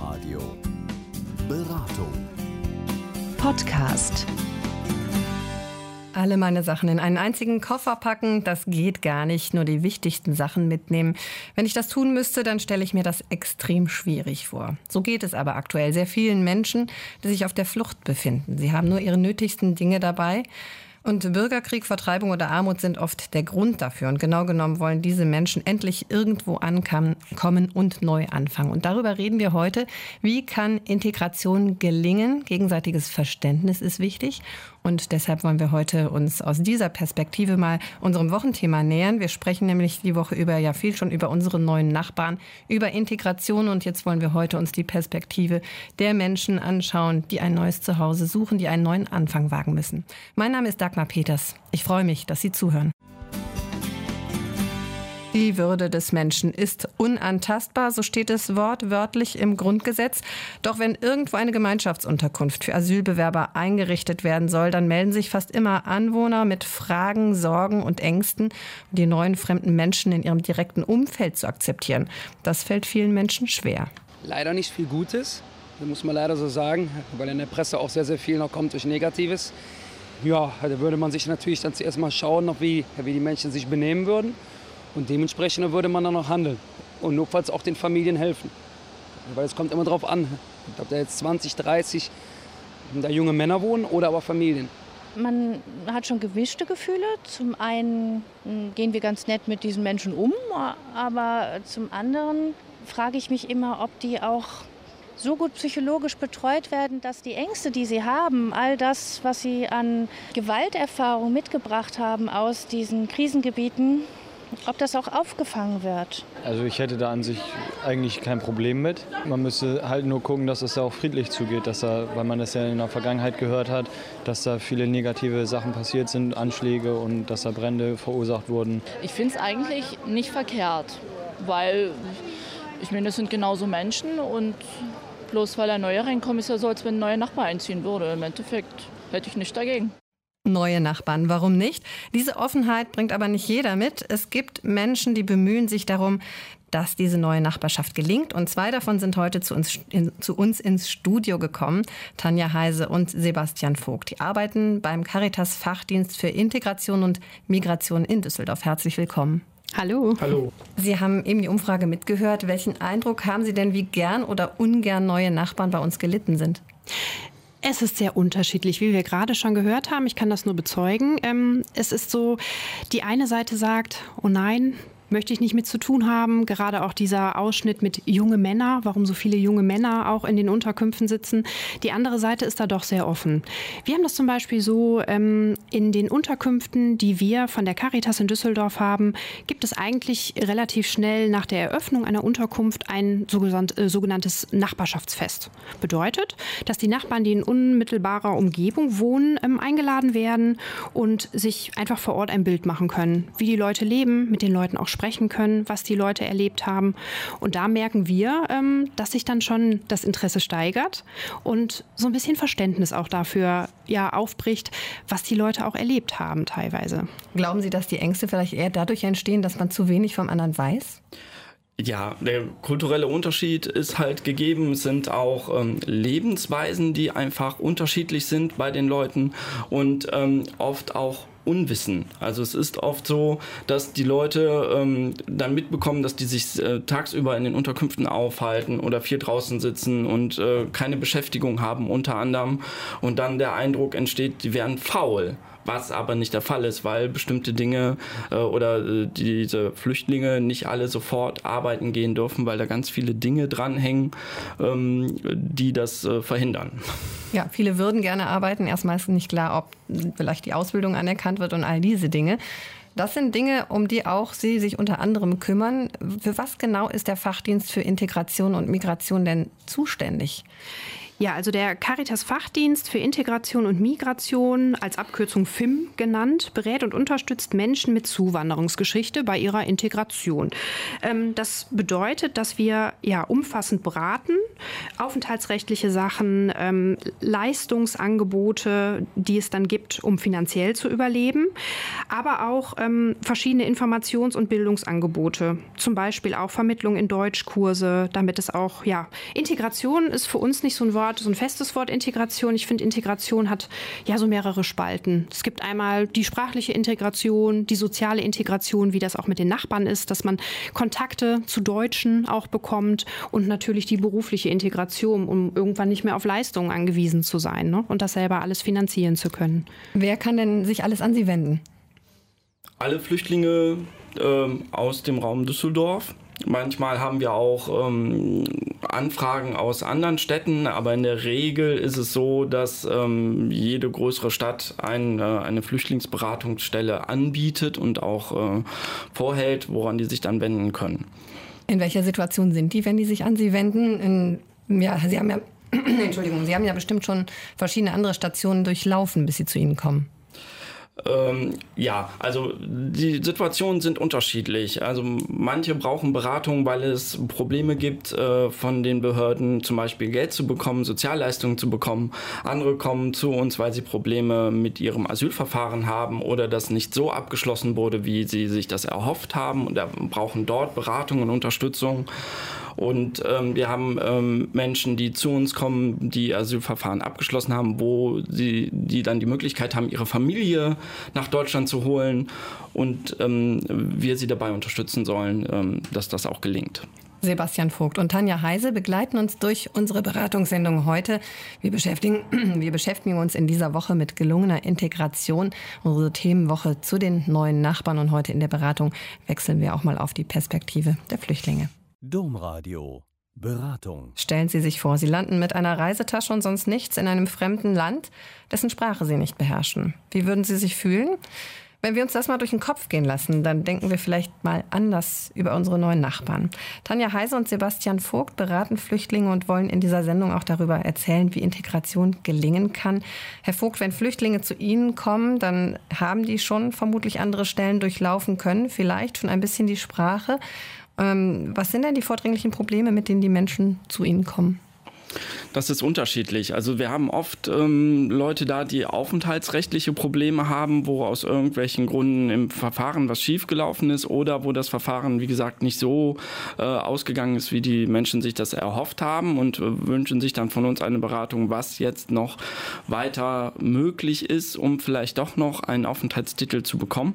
Inforadio Beratung Podcast. Alle meine Sachen in einen einzigen Koffer packen, das geht gar nicht. Nur die wichtigsten Sachen mitnehmen. Wenn ich das tun müsste, dann stelle ich mir das extrem schwierig vor. So geht es aber aktuell sehr vielen Menschen, die sich auf der Flucht befinden. Sie haben nur ihre nötigsten Dinge dabei. Und Bürgerkrieg, Vertreibung oder Armut sind oft der Grund dafür. Und genau genommen wollen diese Menschen endlich irgendwo ankommen und neu anfangen. Und darüber reden wir heute. Wie kann Integration gelingen? Gegenseitiges Verständnis ist wichtig. Und deshalb wollen wir heute uns aus dieser Perspektive mal unserem Wochenthema nähern. Wir sprechen nämlich die Woche über viel schon über unsere neuen Nachbarn, über Integration. Und jetzt wollen wir heute uns die Perspektive der Menschen anschauen, die ein neues Zuhause suchen, die einen neuen Anfang wagen müssen. Mein Name ist Dagmar Peters. Ich freue mich, dass Sie zuhören. Die Würde des Menschen ist unantastbar, so steht es wortwörtlich im Grundgesetz. Doch wenn irgendwo eine Gemeinschaftsunterkunft für Asylbewerber eingerichtet werden soll, dann melden sich fast immer Anwohner mit Fragen, Sorgen und Ängsten, die neuen fremden Menschen in ihrem direkten Umfeld zu akzeptieren. Das fällt vielen Menschen schwer. Leider nicht viel Gutes, das muss man leider so sagen, weil in der Presse auch sehr, sehr viel noch kommt durch Negatives. Ja, da würde man sich natürlich dann zuerst mal schauen, wie die Menschen sich benehmen würden. Und dementsprechend würde man dann noch handeln und notfalls auch den Familien helfen. Weil es kommt immer darauf an, ob da jetzt 20, 30 da junge Männer wohnen oder aber Familien. Man hat schon gemischte Gefühle. Zum einen gehen wir ganz nett mit diesen Menschen um, aber zum anderen frage ich mich immer, ob die auch so gut psychologisch betreut werden, dass die Ängste, die sie haben, all das, was sie an Gewalterfahrung mitgebracht haben aus diesen Krisengebieten, ob das auch aufgefangen wird. Also ich hätte da an sich eigentlich kein Problem mit. Man müsste halt nur gucken, dass es da auch friedlich zugeht, weil man das ja in der Vergangenheit gehört hat, dass da viele negative Sachen passiert sind, Anschläge und dass da Brände verursacht wurden. Ich finde es eigentlich nicht verkehrt, weil ich meine, das sind genauso Menschen und bloß weil er Neue reinkommt, ist ja so, als wenn ein neuer Nachbar einziehen würde. Im Endeffekt hätte ich nichts dagegen. Neue Nachbarn, warum nicht? Diese Offenheit bringt aber nicht jeder mit. Es gibt Menschen, die bemühen sich darum, dass diese neue Nachbarschaft gelingt. Und zwei davon sind heute zu uns ins Studio gekommen. Tanja Heise und Sebastian Vogt. Die arbeiten beim Caritas-Fachdienst für Integration und Migration in Düsseldorf. Herzlich willkommen. Hallo. Hallo. Sie haben eben die Umfrage mitgehört. Welchen Eindruck haben Sie denn, wie gern oder ungern neue Nachbarn bei uns gelitten sind? Es ist sehr unterschiedlich, wie wir gerade schon gehört haben. Ich kann das nur bezeugen. Es ist so, die eine Seite sagt, oh nein, möchte ich nicht mit zu tun haben. Gerade auch dieser Ausschnitt mit junge Männer, warum so viele junge Männer auch in den Unterkünften sitzen. Die andere Seite ist da doch sehr offen. Wir haben das zum Beispiel so, in den Unterkünften, die wir von der Caritas in Düsseldorf haben, gibt es eigentlich relativ schnell nach der Eröffnung einer Unterkunft ein sogenanntes Nachbarschaftsfest. Bedeutet, dass die Nachbarn, die in unmittelbarer Umgebung wohnen, eingeladen werden und sich einfach vor Ort ein Bild machen können, wie die Leute leben, mit den Leuten auch sprechen können, was die Leute erlebt haben. Und da merken wir, dass sich dann schon das Interesse steigert und so ein bisschen Verständnis auch dafür aufbricht, was die Leute auch erlebt haben teilweise. Glauben Sie, dass die Ängste vielleicht eher dadurch entstehen, dass man zu wenig vom anderen weiß? Ja, der kulturelle Unterschied ist halt gegeben. Es sind auch Lebensweisen, die einfach unterschiedlich sind bei den Leuten und oft auch Unwissen. Also es ist oft so, dass die Leute dann mitbekommen, dass die sich tagsüber in den Unterkünften aufhalten oder viel draußen sitzen und keine Beschäftigung haben unter anderem und dann der Eindruck entsteht, die wären faul. Was aber nicht der Fall ist, weil bestimmte Dinge oder diese Flüchtlinge nicht alle sofort arbeiten gehen dürfen, weil da ganz viele Dinge dranhängen, die das verhindern. Ja, viele würden gerne arbeiten. Erstmal ist nicht klar, ob vielleicht die Ausbildung anerkannt wird und all diese Dinge. Das sind Dinge, um die auch Sie sich unter anderem kümmern. Für was genau ist der Fachdienst für Integration und Migration denn zuständig? Ja, also der Caritas-Fachdienst für Integration und Migration, als Abkürzung FIM genannt, berät und unterstützt Menschen mit Zuwanderungsgeschichte bei ihrer Integration. Das bedeutet, dass wir umfassend beraten, aufenthaltsrechtliche Sachen, Leistungsangebote, die es dann gibt, um finanziell zu überleben, aber auch verschiedene Informations- und Bildungsangebote, zum Beispiel auch Vermittlung in Deutschkurse, damit es auch, Integration ist für uns nicht so ein festes Wort Integration. Ich finde, Integration hat so mehrere Spalten. Es gibt einmal die sprachliche Integration, die soziale Integration, wie das auch mit den Nachbarn ist, dass man Kontakte zu Deutschen auch bekommt und natürlich die berufliche Integration, um irgendwann nicht mehr auf Leistungen angewiesen zu sein, ne? Und das selber alles finanzieren zu können. Wer kann denn sich alles an Sie wenden? Alle Flüchtlinge aus dem Raum Düsseldorf. Manchmal haben wir auch Anfragen aus anderen Städten, aber in der Regel ist es so, dass jede größere Stadt eine Flüchtlingsberatungsstelle anbietet und auch vorhält, woran die sich dann wenden können. In welcher Situation sind die, wenn die sich an Sie wenden? Sie haben ja, Sie haben ja bestimmt schon verschiedene andere Stationen durchlaufen, bis sie zu Ihnen kommen. Also die Situationen sind unterschiedlich. Also manche brauchen Beratung, weil es Probleme gibt, von den Behörden zum Beispiel Geld zu bekommen, Sozialleistungen zu bekommen. Andere kommen zu uns, weil sie Probleme mit ihrem Asylverfahren haben oder das nicht so abgeschlossen wurde, wie sie sich das erhofft haben, und brauchen dort Beratung und Unterstützung. Und wir haben Menschen, die zu uns kommen, die Asylverfahren abgeschlossen haben, die dann die Möglichkeit haben, ihre Familie nach Deutschland zu holen, und wir sie dabei unterstützen sollen, dass das auch gelingt. Sebastian Vogt und Tanja Heise begleiten uns durch unsere Beratungssendung heute. Wir beschäftigen uns in dieser Woche mit gelungener Integration. Unsere Themenwoche zu den neuen Nachbarn, und heute in der Beratung wechseln wir auch mal auf die Perspektive der Flüchtlinge. Domradio. Beratung. Stellen Sie sich vor, Sie landen mit einer Reisetasche und sonst nichts in einem fremden Land, dessen Sprache Sie nicht beherrschen. Wie würden Sie sich fühlen? Wenn wir uns das mal durch den Kopf gehen lassen, dann denken wir vielleicht mal anders über unsere neuen Nachbarn. Tanja Heise und Sebastian Vogt beraten Flüchtlinge und wollen in dieser Sendung auch darüber erzählen, wie Integration gelingen kann. Herr Vogt, wenn Flüchtlinge zu Ihnen kommen, dann haben die schon vermutlich andere Stellen durchlaufen können, vielleicht schon ein bisschen die Sprache. Was sind denn die vordringlichen Probleme, mit denen die Menschen zu Ihnen kommen? Das ist unterschiedlich. Also wir haben oft Leute da, die aufenthaltsrechtliche Probleme haben, wo aus irgendwelchen Gründen im Verfahren was schiefgelaufen ist oder wo das Verfahren, wie gesagt, nicht so ausgegangen ist, wie die Menschen sich das erhofft haben, und wünschen sich dann von uns eine Beratung, was jetzt noch weiter möglich ist, um vielleicht doch noch einen Aufenthaltstitel zu bekommen.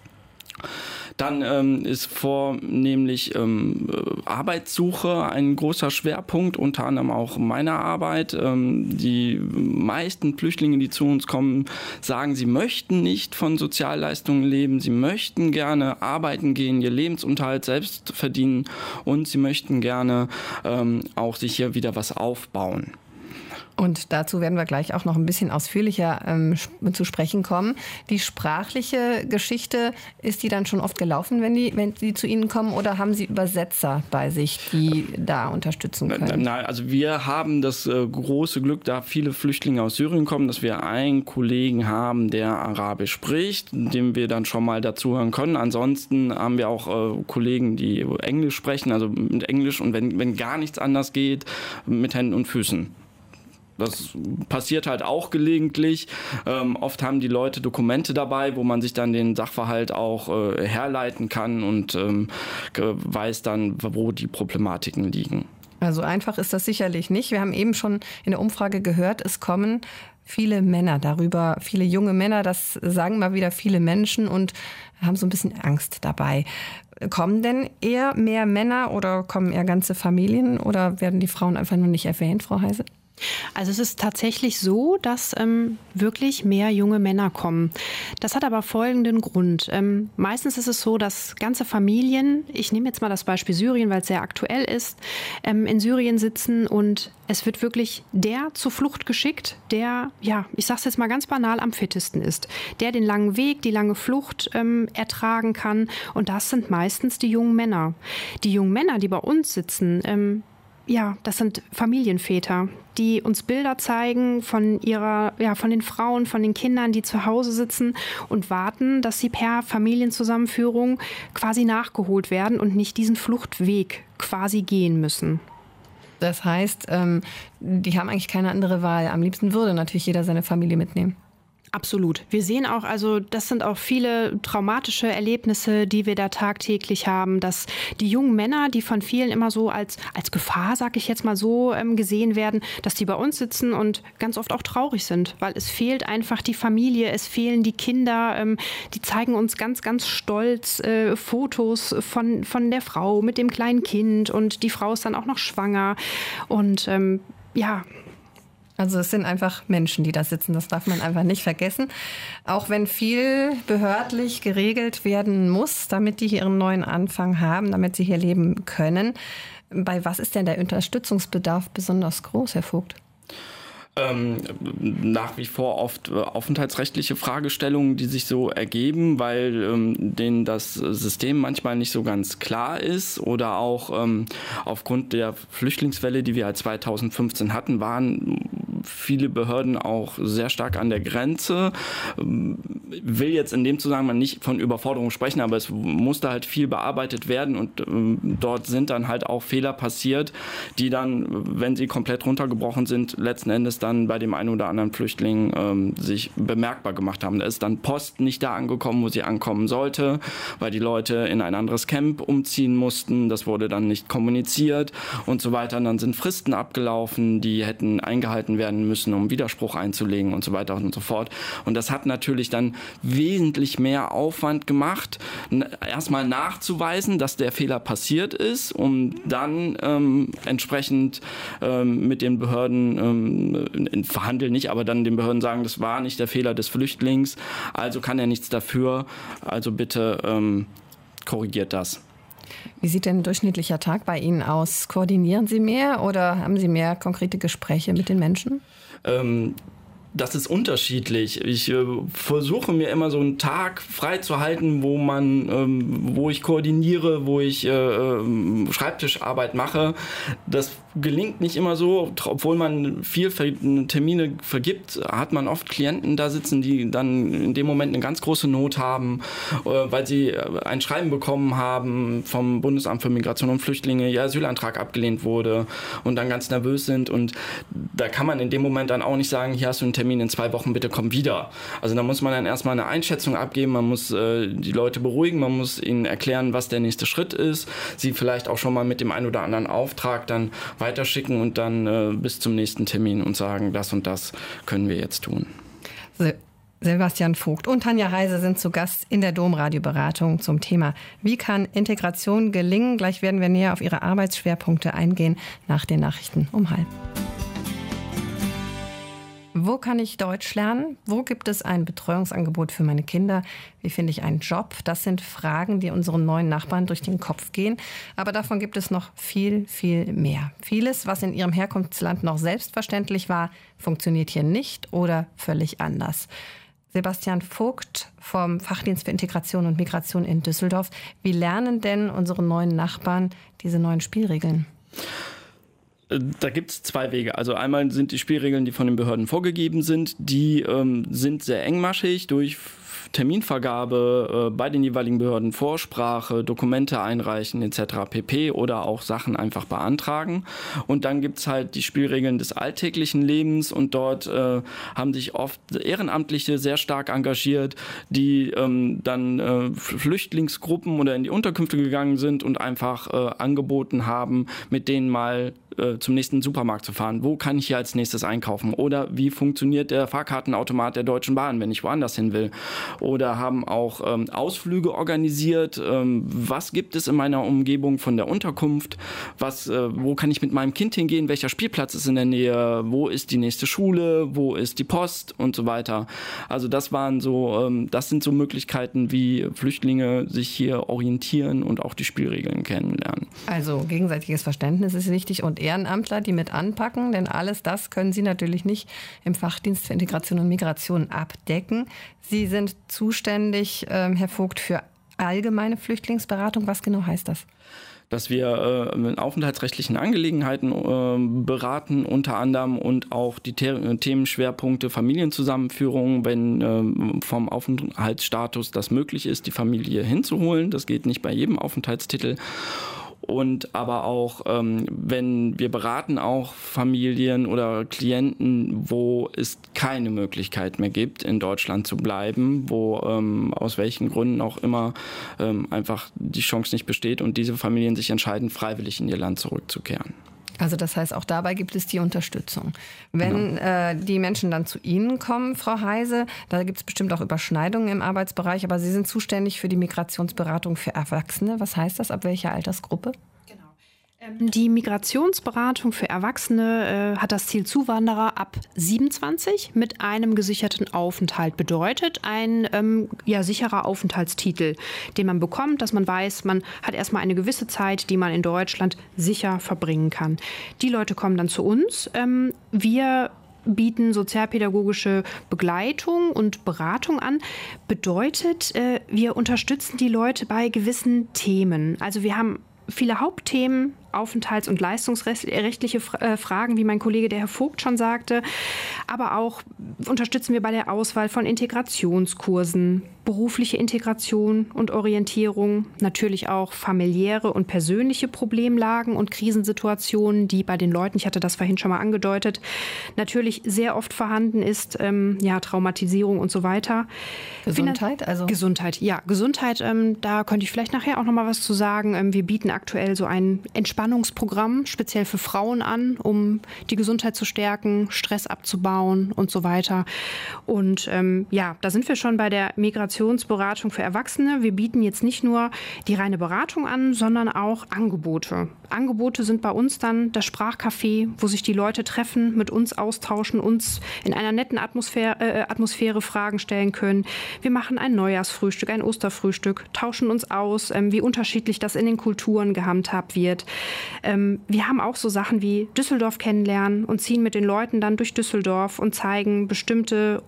Dann ist vornehmlich Arbeitssuche ein großer Schwerpunkt, unter anderem auch meiner Arbeit. Die meisten Flüchtlinge, die zu uns kommen, sagen, sie möchten nicht von Sozialleistungen leben, sie möchten gerne arbeiten gehen, ihr Lebensunterhalt selbst verdienen, und sie möchten gerne auch sich hier wieder was aufbauen. Und dazu werden wir gleich auch noch ein bisschen ausführlicher zu sprechen kommen. Die sprachliche Geschichte, ist die dann schon oft gelaufen, wenn die zu Ihnen kommen, oder haben Sie Übersetzer bei sich, die da unterstützen können? Nein, also wir haben das große Glück, da viele Flüchtlinge aus Syrien kommen, dass wir einen Kollegen haben, der Arabisch spricht, dem wir dann schon mal dazuhören können. Ansonsten haben wir auch Kollegen, die Englisch sprechen, also mit Englisch, und wenn gar nichts anders geht, mit Händen und Füßen. Das passiert halt auch gelegentlich. Oft haben die Leute Dokumente dabei, wo man sich dann den Sachverhalt auch herleiten kann und weiß dann, wo die Problematiken liegen. Also einfach ist das sicherlich nicht. Wir haben eben schon in der Umfrage gehört, es kommen viele Männer darüber, viele junge Männer, das sagen mal wieder viele Menschen, und haben so ein bisschen Angst dabei. Kommen denn eher mehr Männer oder kommen eher ganze Familien, oder werden die Frauen einfach nur nicht erwähnt, Frau Heise? Also es ist tatsächlich so, dass wirklich mehr junge Männer kommen. Das hat aber folgenden Grund. Meistens ist es so, dass ganze Familien, ich nehme jetzt mal das Beispiel Syrien, weil es sehr aktuell ist, in Syrien sitzen, und es wird wirklich der zur Flucht geschickt, der, ich sage es jetzt mal ganz banal, am fittesten ist. Der den langen Weg, die lange Flucht ertragen kann, und das sind meistens die jungen Männer. Die jungen Männer, die bei uns sitzen, das sind Familienväter, die uns Bilder zeigen von den Frauen, von den Kindern, die zu Hause sitzen und warten, dass sie per Familienzusammenführung quasi nachgeholt werden und nicht diesen Fluchtweg quasi gehen müssen. Das heißt, die haben eigentlich keine andere Wahl. Am liebsten würde natürlich jeder seine Familie mitnehmen. Absolut. Wir sehen auch, also das sind auch viele traumatische Erlebnisse, die wir da tagtäglich haben, dass die jungen Männer, die von vielen immer so als Gefahr, sag ich jetzt mal so, gesehen werden, dass die bei uns sitzen und ganz oft auch traurig sind, weil es fehlt einfach die Familie, es fehlen die Kinder, die zeigen uns ganz, ganz stolz Fotos von der Frau mit dem kleinen Kind und die Frau ist dann auch noch schwanger und Also es sind einfach Menschen, die da sitzen. Das darf man einfach nicht vergessen. Auch wenn viel behördlich geregelt werden muss, damit die hier ihren neuen Anfang haben, damit sie hier leben können. Bei was ist denn der Unterstützungsbedarf besonders groß, Herr Vogt? Nach wie vor oft aufenthaltsrechtliche Fragestellungen, die sich so ergeben, weil denen das System manchmal nicht so ganz klar ist oder auch aufgrund der Flüchtlingswelle, die wir 2015 hatten, waren viele Behörden auch sehr stark an der Grenze. Will jetzt in dem Zusammenhang nicht von Überforderung sprechen, aber es musste halt viel bearbeitet werden und dort sind dann halt auch Fehler passiert, die dann, wenn sie komplett runtergebrochen sind, letzten Endes dann bei dem einen oder anderen Flüchtling sich bemerkbar gemacht haben. Da ist dann Post nicht da angekommen, wo sie ankommen sollte, weil die Leute in ein anderes Camp umziehen mussten. Das wurde dann nicht kommuniziert und so weiter. Und dann sind Fristen abgelaufen, die hätten eingehalten werden müssen, um Widerspruch einzulegen und so weiter und so fort. Und das hat natürlich dann wesentlich mehr Aufwand gemacht, erstmal nachzuweisen, dass der Fehler passiert ist, um dann entsprechend mit den Behörden verhandeln nicht, aber dann den Behörden sagen, das war nicht der Fehler des Flüchtlings, also kann er nichts dafür, also bitte korrigiert das. Wie sieht denn ein durchschnittlicher Tag bei Ihnen aus? Koordinieren Sie mehr oder haben Sie mehr konkrete Gespräche mit den Menschen? Das ist unterschiedlich. Ich versuche mir immer so einen Tag frei zu halten, wo ich koordiniere, wo ich Schreibtischarbeit mache. Das gelingt nicht immer so, obwohl man viel Termine vergibt, hat man oft Klienten da sitzen, die dann in dem Moment eine ganz große Not haben, weil sie ein Schreiben bekommen haben vom Bundesamt für Migration und Flüchtlinge, ihr Asylantrag abgelehnt wurde und dann ganz nervös sind und da kann man in dem Moment dann auch nicht sagen, hier hast du einen Termin in 2 Wochen, bitte komm wieder. Also da muss man dann erstmal eine Einschätzung abgeben, man muss die Leute beruhigen, man muss ihnen erklären, was der nächste Schritt ist, sie vielleicht auch schon mal mit dem einen oder anderen Auftrag dann weiterschicken und dann bis zum nächsten Termin und sagen, das und das können wir jetzt tun. Sebastian Vogt und Tanja Heise sind zu Gast in der Domradio-Beratung zum Thema Wie kann Integration gelingen? Gleich werden wir näher auf ihre Arbeitsschwerpunkte eingehen nach den Nachrichten um 12:30. Wo kann ich Deutsch lernen? Wo gibt es ein Betreuungsangebot für meine Kinder? Wie finde ich einen Job? Das sind Fragen, die unseren neuen Nachbarn durch den Kopf gehen. Aber davon gibt es noch viel, viel mehr. Vieles, was in ihrem Herkunftsland noch selbstverständlich war, funktioniert hier nicht oder völlig anders. Sebastian Vogt vom Fachdienst für Integration und Migration in Düsseldorf. Wie lernen denn unsere neuen Nachbarn diese neuen Spielregeln? Da gibt es 2 Wege. Also einmal sind die Spielregeln, die von den Behörden vorgegeben sind, die sind sehr engmaschig durch Terminvergabe bei den jeweiligen Behörden, Vorsprache, Dokumente einreichen etc. pp. Oder auch Sachen einfach beantragen. Und dann gibt es halt die Spielregeln des alltäglichen Lebens und dort haben sich oft Ehrenamtliche sehr stark engagiert, die dann Flüchtlingsgruppen oder in die Unterkünfte gegangen sind und einfach angeboten haben, mit denen mal zum nächsten Supermarkt zu fahren. Wo kann ich hier als nächstes einkaufen? Oder wie funktioniert der Fahrkartenautomat der Deutschen Bahn, wenn ich woanders hin will? Oder haben auch Ausflüge organisiert. Was gibt es in meiner Umgebung von der Unterkunft? Wo kann ich mit meinem Kind hingehen? Welcher Spielplatz ist in der Nähe? Wo ist die nächste Schule? Wo ist die Post? Und so weiter. Also das sind so Möglichkeiten, wie Flüchtlinge sich hier orientieren und auch die Spielregeln kennenlernen. Also gegenseitiges Verständnis ist wichtig und Ehrenamtler, die mit anpacken, denn alles das können Sie natürlich nicht im Fachdienst für Integration und Migration abdecken. Sie sind zuständig, Herr Vogt, für allgemeine Flüchtlingsberatung. Was genau heißt das? dass wir in aufenthaltsrechtlichen Angelegenheiten beraten unter anderem und auch die Themenschwerpunkte Familienzusammenführung, wenn vom Aufenthaltsstatus das möglich ist, die Familie hinzuholen. Das geht nicht bei jedem Aufenthaltstitel. Und aber auch, wenn wir beraten auch Familien oder Klienten, wo es keine Möglichkeit mehr gibt, in Deutschland zu bleiben, wo aus welchen Gründen auch immer einfach die Chance nicht besteht und diese Familien sich entscheiden, freiwillig in ihr Land zurückzukehren. Also das heißt, auch dabei gibt es die Unterstützung. Wenn die Menschen dann zu Ihnen kommen, Frau Heise, da gibt es bestimmt auch Überschneidungen im Arbeitsbereich, aber Sie sind zuständig für die Migrationsberatung für Erwachsene. Was heißt das? Ab welcher Altersgruppe? Die Migrationsberatung für Erwachsene hat das Ziel, Zuwanderer ab 27 mit einem gesicherten Aufenthalt bedeutet. Ein sicherer Aufenthaltstitel, den man bekommt, dass man weiß, man hat erstmal eine gewisse Zeit, die man in Deutschland sicher verbringen kann. Die Leute kommen dann zu uns. Wir bieten sozialpädagogische Begleitung und Beratung an. Bedeutet, wir unterstützen die Leute bei gewissen Themen. Also wir haben viele Hauptthemen, aufenthalts- und leistungsrechtliche Fragen, wie mein Kollege, der Herr Vogt, schon sagte. Aber auch unterstützen wir bei der Auswahl von Integrationskursen, berufliche Integration und Orientierung, natürlich auch familiäre und persönliche Problemlagen und Krisensituationen, die bei den Leuten, ich hatte das vorhin schon mal angedeutet, natürlich sehr oft vorhanden ist, Traumatisierung und so weiter. Gesundheit? Gesundheit, da könnte ich vielleicht nachher auch noch mal was zu sagen. Wir bieten aktuell so ein Entspannungsprogramm speziell für Frauen an, um die Gesundheit zu stärken, Stress abzubauen und so weiter. Und da sind wir schon bei der Migrationsberatung für Erwachsene. Wir bieten jetzt nicht nur die reine Beratung an, sondern auch Angebote. Angebote sind bei uns dann das Sprachcafé, wo sich die Leute treffen, mit uns austauschen, uns in einer netten Atmosphäre Fragen stellen können. Wir machen ein Neujahrsfrühstück, ein Osterfrühstück, tauschen uns aus, wie unterschiedlich das in den Kulturen gehandhabt wird. Wir haben auch so Sachen wie Düsseldorf kennenlernen und ziehen mit den Leuten dann durch Düsseldorf und zeigen bestimmte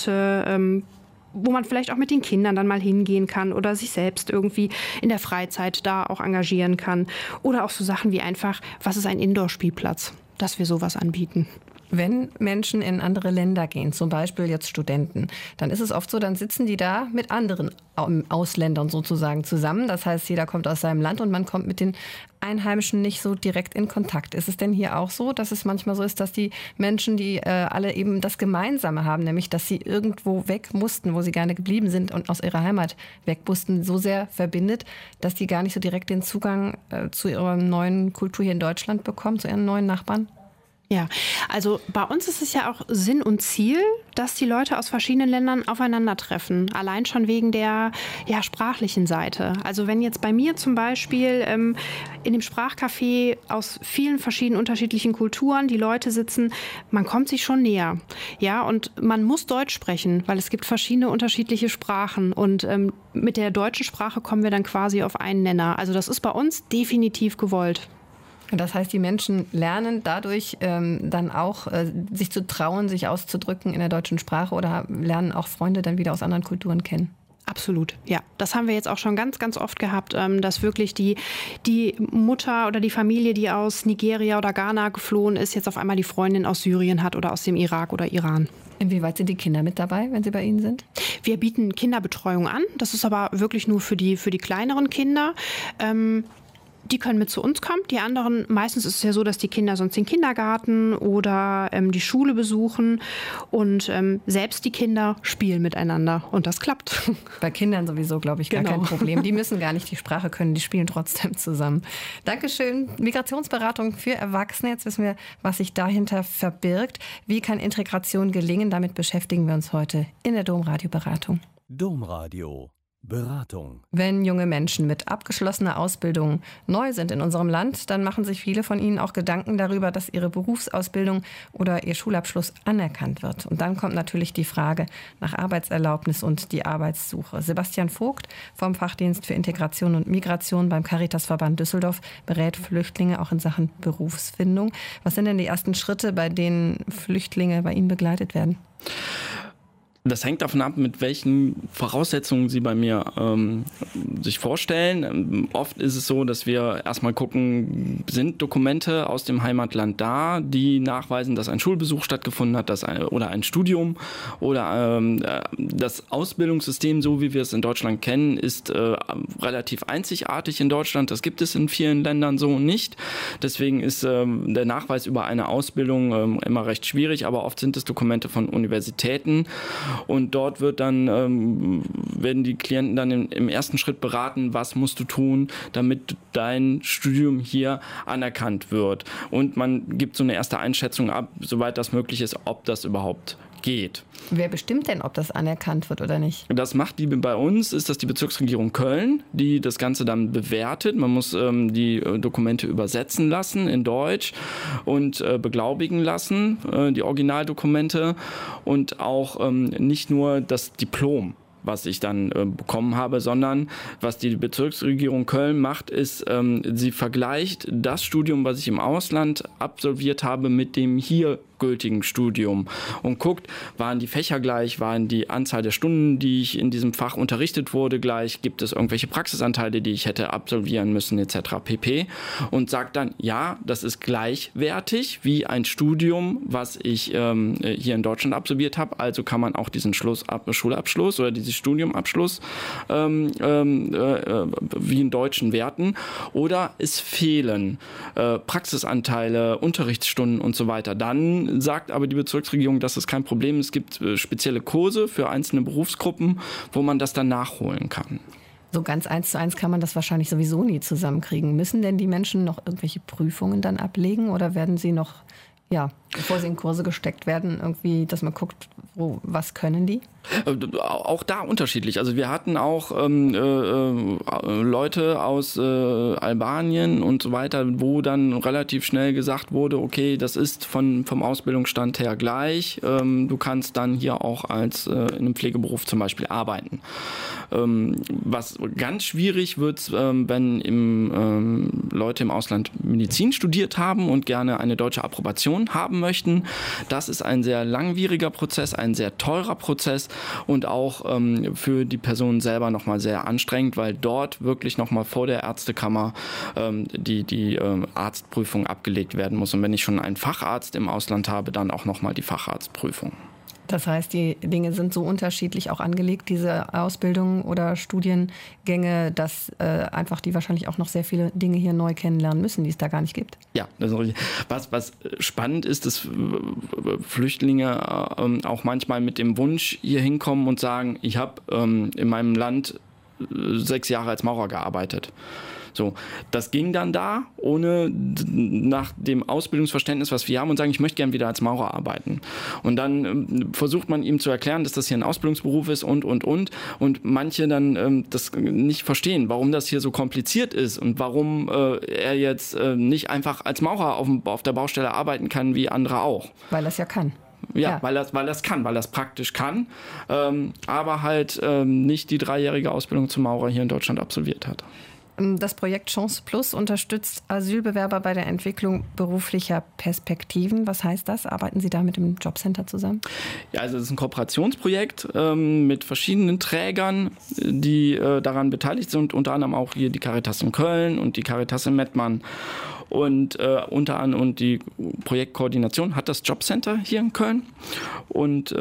Orte, wo man vielleicht auch mit den Kindern dann mal hingehen kann oder sich selbst irgendwie in der Freizeit da auch engagieren kann. Oder auch so Sachen wie einfach, was ist ein Indoor-Spielplatz, dass wir sowas anbieten. Wenn Menschen in andere Länder gehen, zum Beispiel jetzt Studenten, dann ist es oft so, dann sitzen die da mit anderen Ausländern sozusagen zusammen. Das heißt, jeder kommt aus seinem Land und man kommt mit den Einheimischen nicht so direkt in Kontakt. Ist es denn hier auch so, dass es manchmal so ist, dass die Menschen, die alle eben das Gemeinsame haben, nämlich dass sie irgendwo weg mussten, wo sie gerne geblieben sind und aus ihrer Heimat weg mussten, so sehr verbindet, dass die gar nicht so direkt den Zugang zu ihrer neuen Kultur hier in Deutschland bekommen, zu ihren neuen Nachbarn? Ja, also bei uns ist es ja auch Sinn und Ziel, dass die Leute aus verschiedenen Ländern aufeinandertreffen. Allein schon wegen der sprachlichen Seite. Also wenn jetzt bei mir zum Beispiel in dem Sprachcafé aus vielen verschiedenen unterschiedlichen Kulturen die Leute sitzen, man kommt sich schon näher. Ja, und man muss Deutsch sprechen, weil es gibt verschiedene unterschiedliche Sprachen. Und mit der deutschen Sprache kommen wir dann quasi auf einen Nenner. Also das ist bei uns definitiv gewollt. Und das heißt, die Menschen lernen dadurch dann auch, sich zu trauen, sich auszudrücken in der deutschen Sprache oder lernen auch Freunde dann wieder aus anderen Kulturen kennen. Absolut, ja. Das haben wir jetzt auch schon ganz, ganz oft gehabt, dass wirklich die Mutter oder die Familie, die aus Nigeria oder Ghana geflohen ist, jetzt auf einmal die Freundin aus Syrien hat oder aus dem Irak oder Iran. Inwieweit sind die Kinder mit dabei, wenn sie bei Ihnen sind? Wir bieten Kinderbetreuung an. Das ist aber wirklich nur für die kleineren Kinder. Die können mit zu uns kommen. Die anderen, meistens ist es ja so, dass die Kinder sonst den Kindergarten oder die Schule besuchen. Und selbst die Kinder spielen miteinander. Und das klappt. Bei Kindern sowieso, glaube ich, gar kein Problem. Die müssen gar nicht die Sprache können, die spielen trotzdem zusammen. Dankeschön. Migrationsberatung für Erwachsene. Jetzt wissen wir, was sich dahinter verbirgt. Wie kann Integration gelingen? Damit beschäftigen wir uns heute in der Domradio-Beratung. Domradio. Beratung. Wenn junge Menschen mit abgeschlossener Ausbildung neu sind in unserem Land, dann machen sich viele von ihnen auch Gedanken darüber, dass ihre Berufsausbildung oder ihr Schulabschluss anerkannt wird. Und dann kommt natürlich die Frage nach Arbeitserlaubnis und die Arbeitssuche. Sebastian Vogt vom Fachdienst für Integration und Migration beim Caritasverband Düsseldorf berät Flüchtlinge auch in Sachen Berufsfindung. Was sind denn die ersten Schritte, bei denen Flüchtlinge bei Ihnen begleitet werden? Das hängt davon ab, mit welchen Voraussetzungen Sie bei mir sich vorstellen. Oft ist es so, dass wir erstmal gucken, sind Dokumente aus dem Heimatland da, die nachweisen, dass ein Schulbesuch stattgefunden hat oder ein Studium oder das Ausbildungssystem, so wie wir es in Deutschland kennen, ist relativ einzigartig in Deutschland. Das gibt es in vielen Ländern so nicht. Deswegen ist der Nachweis über eine Ausbildung immer recht schwierig, aber oft sind es Dokumente von Universitäten. Und dort werden die Klienten dann im ersten Schritt beraten, was musst du tun, damit dein Studium hier anerkannt wird. Und man gibt so eine erste Einschätzung ab, soweit das möglich ist, ob das überhaupt geht. Wer bestimmt denn, ob das anerkannt wird oder nicht? Das macht bei uns, ist das die Bezirksregierung Köln, die das Ganze dann bewertet. Man muss die Dokumente übersetzen lassen in Deutsch und beglaubigen lassen, die Originaldokumente und auch nicht nur das Diplom, was ich dann bekommen habe, sondern was die Bezirksregierung Köln macht, ist, sie vergleicht das Studium, was ich im Ausland absolviert habe, mit dem hier gültigen Studium und guckt, waren die Fächer gleich, waren die Anzahl der Stunden, die ich in diesem Fach unterrichtet wurde, gleich, gibt es irgendwelche Praxisanteile, die ich hätte absolvieren müssen, etc. pp. Und sagt dann, ja, das ist gleichwertig wie ein Studium, was ich hier in Deutschland absolviert habe, also kann man auch diesen Schulabschluss oder diesen Studiumabschluss wie in deutschen Werten, oder es fehlen Praxisanteile, Unterrichtsstunden und so weiter. Dann sagt aber die Bezirksregierung, das ist kein Problem. Es gibt spezielle Kurse für einzelne Berufsgruppen, wo man das dann nachholen kann. So ganz 1:1 kann man das wahrscheinlich sowieso nie zusammenkriegen. Müssen denn die Menschen noch irgendwelche Prüfungen dann ablegen oder werden sie noch, bevor sie in Kurse gesteckt werden, irgendwie, dass man guckt, was können die? Auch da unterschiedlich. Also wir hatten auch Leute aus Albanien und so weiter, wo dann relativ schnell gesagt wurde, okay, das ist vom Ausbildungsstand her gleich. Du kannst dann hier auch in einem Pflegeberuf zum Beispiel arbeiten. Was ganz schwierig wird, wenn Leute im Ausland Medizin studiert haben und gerne eine deutsche Approbation haben möchten. Das ist ein sehr langwieriger Prozess, ein sehr teurer Prozess und auch für die Person selber nochmal sehr anstrengend, weil dort wirklich nochmal vor der Ärztekammer die Arztprüfung abgelegt werden muss. Und wenn ich schon einen Facharzt im Ausland habe, dann auch nochmal die Facharztprüfung. Das heißt, die Dinge sind so unterschiedlich auch angelegt, diese Ausbildungen oder Studiengänge, dass einfach die wahrscheinlich auch noch sehr viele Dinge hier neu kennenlernen müssen, die es da gar nicht gibt. Ja, das ist richtig. Was spannend ist, dass Flüchtlinge auch manchmal mit dem Wunsch hier hinkommen und sagen, ich habe in meinem Land 6 Jahre als Maurer gearbeitet. So, das ging dann da, ohne nach dem Ausbildungsverständnis, was wir haben, und sagen, ich möchte gern wieder als Maurer arbeiten. Und dann versucht man ihm zu erklären, dass das hier ein Ausbildungsberuf ist und manche dann das nicht verstehen, warum das hier so kompliziert ist und warum er jetzt nicht einfach als Maurer auf der Baustelle arbeiten kann, wie andere auch. Weil er es ja kann. Ja, weil er es praktisch kann, aber halt nicht die 3-jährige Ausbildung zum Maurer hier in Deutschland absolviert hat. Das Projekt Chance Plus unterstützt Asylbewerber bei der Entwicklung beruflicher Perspektiven. Was heißt das? Arbeiten Sie da mit dem Jobcenter zusammen? Ja, also das ist ein Kooperationsprojekt mit verschiedenen Trägern, die daran beteiligt sind, unter anderem auch hier die Caritas in Köln und die Caritas in Mettmann. Und unter anderem die Projektkoordination hat das Jobcenter hier in Köln. Und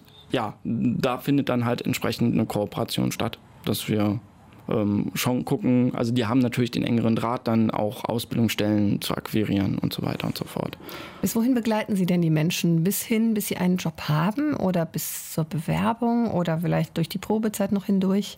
da findet dann halt entsprechend eine Kooperation statt, dass wir schon gucken, also die haben natürlich den engeren Draht, dann auch Ausbildungsstellen zu akquirieren und so weiter und so fort. Bis wohin begleiten Sie denn die Menschen? Bis sie einen Job haben oder bis zur Bewerbung oder vielleicht durch die Probezeit noch hindurch?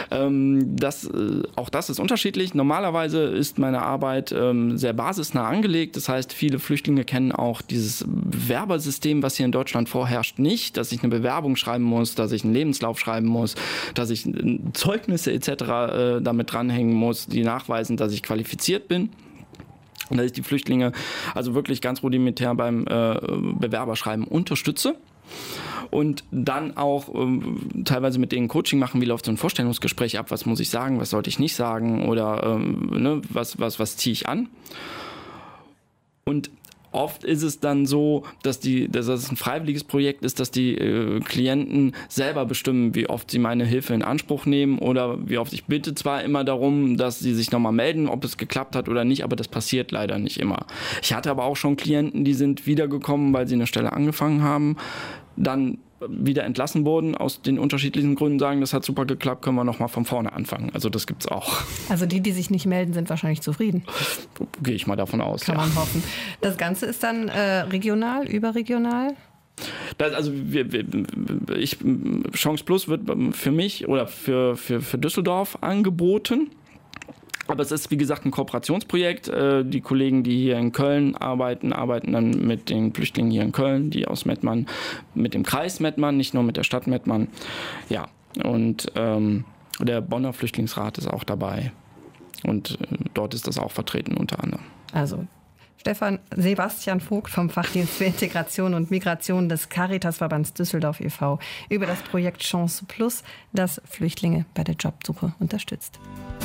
Auch das ist unterschiedlich. Normalerweise ist meine Arbeit sehr basisnah angelegt. Das heißt, viele Flüchtlinge kennen auch dieses Bewerbersystem, was hier in Deutschland vorherrscht, nicht, dass ich eine Bewerbung schreiben muss, dass ich einen Lebenslauf schreiben muss, dass ich Zeugnisse etc. damit dranhängen muss, die nachweisen, dass ich qualifiziert bin. Und dass ich die Flüchtlinge also wirklich ganz rudimentär beim Bewerberschreiben unterstütze. Und dann auch teilweise mit denen Coaching machen, wie läuft so ein Vorstellungsgespräch ab, was muss ich sagen, was sollte ich nicht sagen oder was ziehe ich an. Und Oft ist es dann so, dass es ein freiwilliges Projekt ist, dass die Klienten selber bestimmen, wie oft sie meine Hilfe in Anspruch nehmen oder wie oft. Ich bitte zwar immer darum, dass sie sich nochmal melden, ob es geklappt hat oder nicht, aber das passiert leider nicht immer. Ich hatte aber auch schon Klienten, die sind wiedergekommen, weil sie eine Stelle angefangen haben, dann wieder entlassen wurden, aus den unterschiedlichen Gründen sagen, das hat super geklappt, können wir nochmal von vorne anfangen. Also das gibt's auch. Also die sich nicht melden, sind wahrscheinlich zufrieden. Gehe ich mal davon aus. Kann man hoffen. Das Ganze ist dann regional, überregional? Chance Plus wird für mich oder für Düsseldorf angeboten. Aber es ist, wie gesagt, ein Kooperationsprojekt. Die Kollegen, die hier in Köln arbeiten dann mit den Flüchtlingen hier in Köln, die aus Mettmann, mit dem Kreis Mettmann, nicht nur mit der Stadt Mettmann. Ja, und der Bonner Flüchtlingsrat ist auch dabei. Und dort ist das auch vertreten unter anderem. Also Sebastian Vogt vom Fachdienst für Integration und Migration des Caritasverbands Düsseldorf e.V. über das Projekt Chance Plus, das Flüchtlinge bei der Jobsuche unterstützt.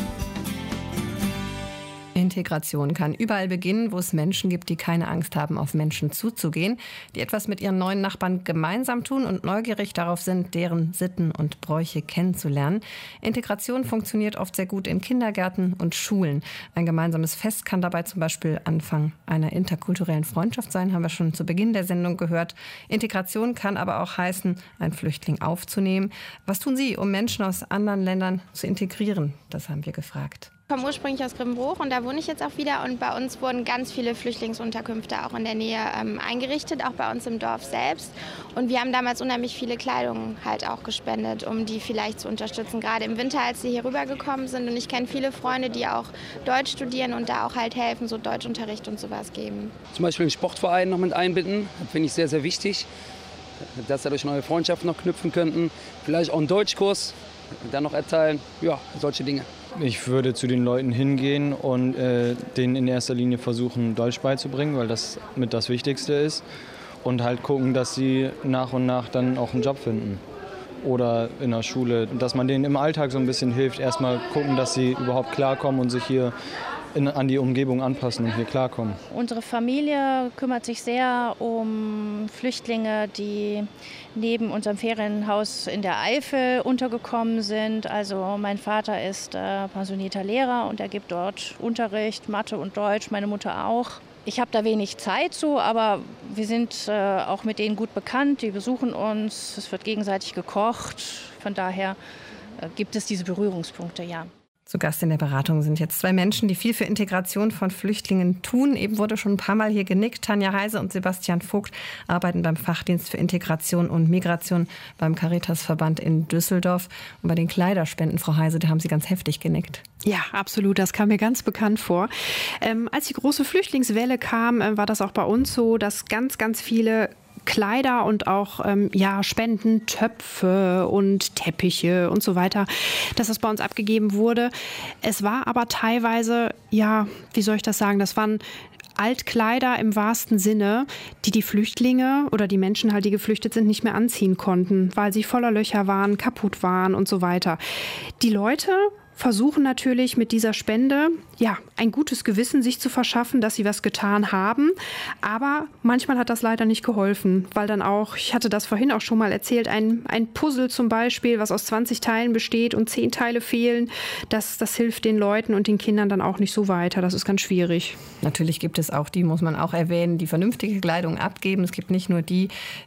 Integration kann überall beginnen, wo es Menschen gibt, die keine Angst haben, auf Menschen zuzugehen, die etwas mit ihren neuen Nachbarn gemeinsam tun und neugierig darauf sind, deren Sitten und Bräuche kennenzulernen. Integration funktioniert oft sehr gut in Kindergärten und Schulen. Ein gemeinsames Fest kann dabei zum Beispiel Anfang einer interkulturellen Freundschaft sein, haben wir schon zu Beginn der Sendung gehört. Integration kann aber auch heißen, einen Flüchtling aufzunehmen. Was tun Sie, um Menschen aus anderen Ländern zu integrieren? Das haben wir gefragt. Ich komme ursprünglich aus Grimbruch und da wohne ich jetzt auch wieder. Und bei uns wurden ganz viele Flüchtlingsunterkünfte auch in der Nähe eingerichtet, auch bei uns im Dorf selbst. Und wir haben damals unheimlich viele Kleidung halt auch gespendet, um die vielleicht zu unterstützen, gerade im Winter, als sie hier rübergekommen sind. Und ich kenne viele Freunde, die auch Deutsch studieren und da auch halt helfen, so Deutschunterricht und sowas geben. Zum Beispiel einen Sportverein noch mit einbinden, das finde ich sehr, sehr wichtig, dass dadurch neue Freundschaften noch knüpfen könnten. Vielleicht auch einen Deutschkurs dann noch erteilen, ja, solche Dinge. Ich würde zu den Leuten hingehen und denen in erster Linie versuchen, Deutsch beizubringen, weil das mit das Wichtigste ist. Und halt gucken, dass sie nach und nach dann auch einen Job finden. Oder in der Schule, dass man denen im Alltag so ein bisschen hilft. Erstmal gucken, dass sie überhaupt klarkommen und sich hier an die Umgebung anpassen und hier klarkommen. Unsere Familie kümmert sich sehr um Flüchtlinge, die neben unserem Ferienhaus in der Eifel untergekommen sind. Also mein Vater ist pensionierter Lehrer und er gibt dort Unterricht, Mathe und Deutsch, meine Mutter auch. Ich habe da wenig Zeit zu, aber wir sind auch mit denen gut bekannt. Die besuchen uns, es wird gegenseitig gekocht. Von daher gibt es diese Berührungspunkte, ja. Zu Gast in der Beratung sind jetzt zwei Menschen, die viel für Integration von Flüchtlingen tun. Eben wurde schon ein paar Mal hier genickt. Tanja Heise und Sebastian Vogt arbeiten beim Fachdienst für Integration und Migration beim Caritasverband in Düsseldorf. Und bei den Kleiderspenden, Frau Heise, da haben Sie ganz heftig genickt. Ja, absolut. Das kam mir ganz bekannt vor. Als die große Flüchtlingswelle kam, war das auch bei uns so, dass ganz, ganz viele Kleider und auch Spenden, Töpfe und Teppiche und so weiter, dass das bei uns abgegeben wurde. Es war aber teilweise, wie soll ich das sagen, das waren Altkleider im wahrsten Sinne, die Flüchtlinge oder die Menschen halt, die geflüchtet sind, nicht mehr anziehen konnten, weil sie voller Löcher waren, kaputt waren und so weiter. Die Leute versuchen natürlich mit dieser Spende ein gutes Gewissen sich zu verschaffen, dass sie was getan haben. Aber manchmal hat das leider nicht geholfen, weil dann auch, ich hatte das vorhin auch schon mal erzählt, ein Puzzle zum Beispiel, was aus 20 Teilen besteht und 10 Teile fehlen, das hilft den Leuten und den Kindern dann auch nicht so weiter. Das ist ganz schwierig. Natürlich gibt es auch die, muss man auch erwähnen, die vernünftige Kleidung abgeben. Es gibt nicht nur die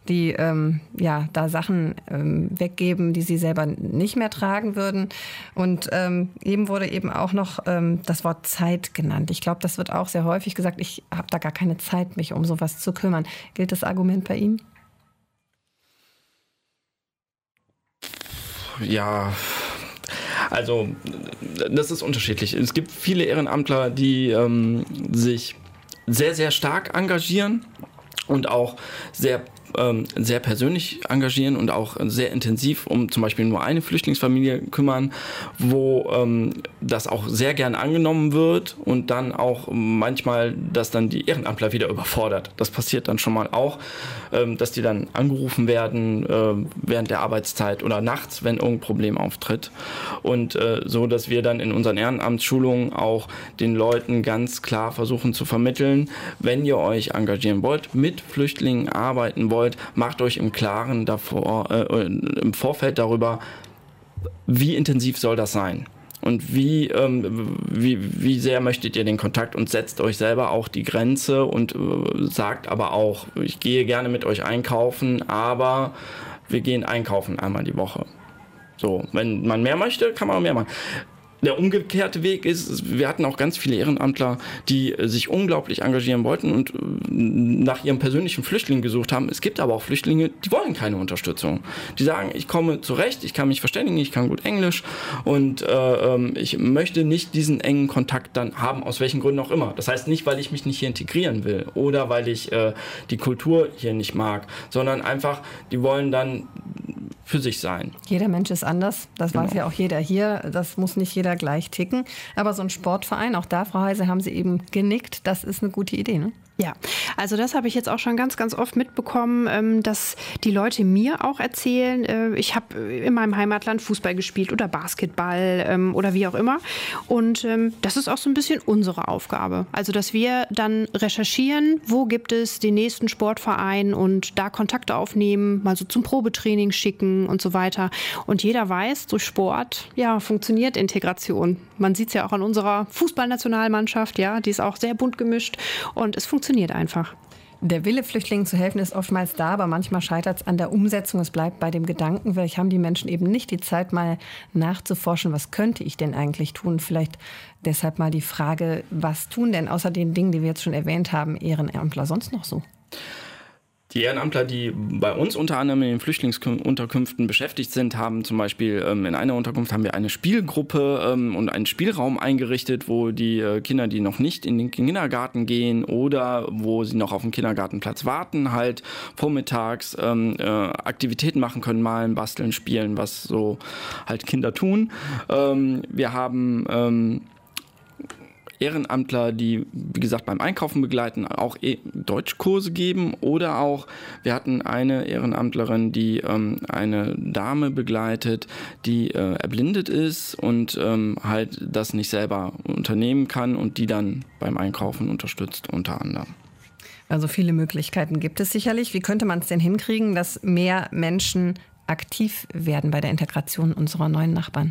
da Sachen weggeben, die sie selber nicht mehr tragen würden. Und eben wurde eben auch noch das Wort Zeit genannt. Ich glaube, das wird auch sehr häufig gesagt, ich habe da gar keine Zeit, mich um sowas zu kümmern. Gilt das Argument bei Ihnen? Ja, also das ist unterschiedlich. Es gibt viele Ehrenamtler, die sich sehr, sehr stark engagieren und auch sehr sehr persönlich engagieren und auch sehr intensiv um zum Beispiel nur eine Flüchtlingsfamilie kümmern, wo das auch sehr gern angenommen wird und dann auch manchmal das dann die Ehrenamtler wieder überfordert. Das passiert dann schon mal auch, dass die dann angerufen werden während der Arbeitszeit oder nachts, wenn irgendein Problem auftritt. Und so, dass wir dann in unseren Ehrenamtsschulungen auch den Leuten ganz klar versuchen zu vermitteln, wenn ihr euch engagieren wollt, mit Flüchtlingen arbeiten wollt, macht euch im Klaren im Vorfeld darüber, wie intensiv soll das sein. Und wie sehr möchtet ihr den Kontakt und setzt euch selber auch die Grenze und sagt aber auch, ich gehe gerne mit euch einkaufen, aber wir gehen einkaufen einmal die Woche. So, wenn man mehr möchte, kann man auch mehr machen. Der umgekehrte Weg ist, wir hatten auch ganz viele Ehrenamtler, die sich unglaublich engagieren wollten und nach ihrem persönlichen Flüchtling gesucht haben. Es gibt aber auch Flüchtlinge, die wollen keine Unterstützung. Die sagen, ich komme zurecht, ich kann mich verständigen, ich kann gut Englisch und ich möchte nicht diesen engen Kontakt dann haben, aus welchen Gründen auch immer. Das heißt nicht, weil ich mich nicht hier integrieren will oder weil ich die Kultur hier nicht mag, sondern einfach, die wollen dann für sich sein. Jeder Mensch ist anders, das weiß ja auch jeder hier, das muss nicht jeder gleich ticken. Aber so ein Sportverein, auch da, Frau Heise, haben Sie eben genickt, das ist eine gute Idee, ne? Ja, also das habe ich jetzt auch schon ganz, ganz oft mitbekommen, dass die Leute mir auch erzählen, ich habe in meinem Heimatland Fußball gespielt oder Basketball oder wie auch immer. Und das ist auch so ein bisschen unsere Aufgabe. Also, dass wir dann recherchieren, wo gibt es den nächsten Sportverein und da Kontakte aufnehmen, mal so zum Probetraining schicken und so weiter. Und jeder weiß, durch Sport, ja, funktioniert Integration. Man sieht es ja auch an unserer Fußballnationalmannschaft, ja, die ist auch sehr bunt gemischt und es funktioniert einfach. Der Wille, Flüchtlingen zu helfen, ist oftmals da, aber manchmal scheitert es an der Umsetzung. Es bleibt bei dem Gedanken, vielleicht haben die Menschen eben nicht die Zeit, mal nachzuforschen, was könnte ich denn eigentlich tun? Vielleicht deshalb mal die Frage, was tun denn außer den Dingen, die wir jetzt schon erwähnt haben, Ehrenamtler sonst noch so? Die Ehrenamtler, die bei uns unter anderem in den Flüchtlingsunterkünften beschäftigt sind, haben zum Beispiel in einer Unterkunft haben wir eine Spielgruppe und einen Spielraum eingerichtet, wo die Kinder, die noch nicht in den Kindergarten gehen oder wo sie noch auf dem Kindergartenplatz warten, halt vormittags Aktivitäten machen können, malen, basteln, spielen, was so halt Kinder tun. Wir haben Ehrenamtler, die, wie gesagt, beim Einkaufen begleiten, auch Deutschkurse geben oder auch, wir hatten eine Ehrenamtlerin, die eine Dame begleitet, die erblindet ist und halt das nicht selber unternehmen kann und die dann beim Einkaufen unterstützt unter anderem. Also viele Möglichkeiten gibt es sicherlich. Wie könnte man es denn hinkriegen, dass mehr Menschen aktiv werden bei der Integration unserer neuen Nachbarn?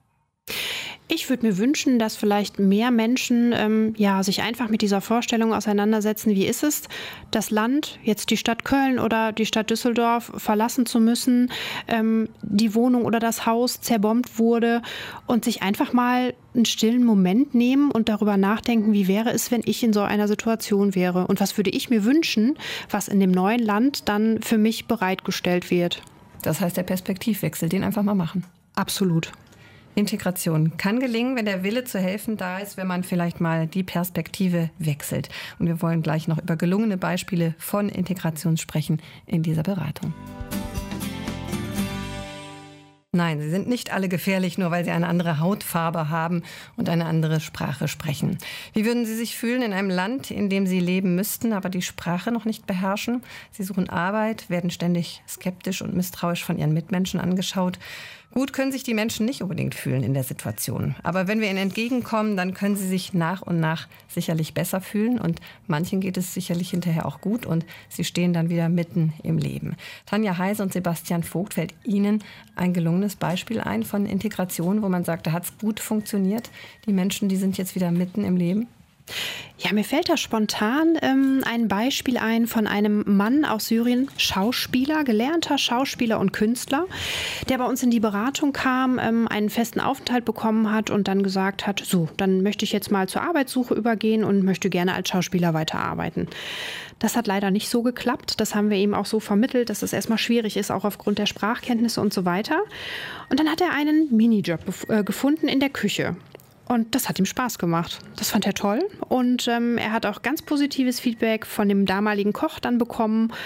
Ich würde mir wünschen, dass vielleicht mehr Menschen sich einfach mit dieser Vorstellung auseinandersetzen, wie ist es, das Land, jetzt die Stadt Köln oder die Stadt Düsseldorf verlassen zu müssen, die Wohnung oder das Haus zerbombt wurde und sich einfach mal einen stillen Moment nehmen und darüber nachdenken, wie wäre es, wenn ich in so einer Situation wäre und was würde ich mir wünschen, was in dem neuen Land dann für mich bereitgestellt wird. Das heißt, der Perspektivwechsel, den einfach mal machen. Absolut. Integration kann gelingen, wenn der Wille zu helfen da ist, wenn man vielleicht mal die Perspektive wechselt. Und wir wollen gleich noch über gelungene Beispiele von Integration sprechen in dieser Beratung. Nein, sie sind nicht alle gefährlich, nur weil sie eine andere Hautfarbe haben und eine andere Sprache sprechen. Wie würden Sie sich fühlen in einem Land, in dem Sie leben müssten, aber die Sprache noch nicht beherrschen? Sie suchen Arbeit, werden ständig skeptisch und misstrauisch von ihren Mitmenschen angeschaut. Gut können sich die Menschen nicht unbedingt fühlen in der Situation. Aber wenn wir ihnen entgegenkommen, dann können sie sich nach und nach sicherlich besser fühlen. Und manchen geht es sicherlich hinterher auch gut und sie stehen dann wieder mitten im Leben. Tanja Heise und Sebastian Vogt, fällt Ihnen ein gelungenes Beispiel ein von Integration, wo man sagt, da hat es gut funktioniert? Die Menschen, die sind jetzt wieder mitten im Leben? Ja, mir fällt da spontan ein Beispiel ein von einem Mann aus Syrien, Schauspieler, gelernter Schauspieler und Künstler, der bei uns in die Beratung kam, einen festen Aufenthalt bekommen hat und dann gesagt hat, so, dann möchte ich jetzt mal zur Arbeitssuche übergehen und möchte gerne als Schauspieler weiterarbeiten. Das hat leider nicht so geklappt. Das haben wir ihm auch so vermittelt, dass es erstmal schwierig ist, auch aufgrund der Sprachkenntnisse und so weiter. Und dann hat er einen Minijob gefunden in der Küche. Und das hat ihm Spaß gemacht. Das fand er toll. Und er hat auch ganz positives Feedback von dem damaligen Koch dann bekommen.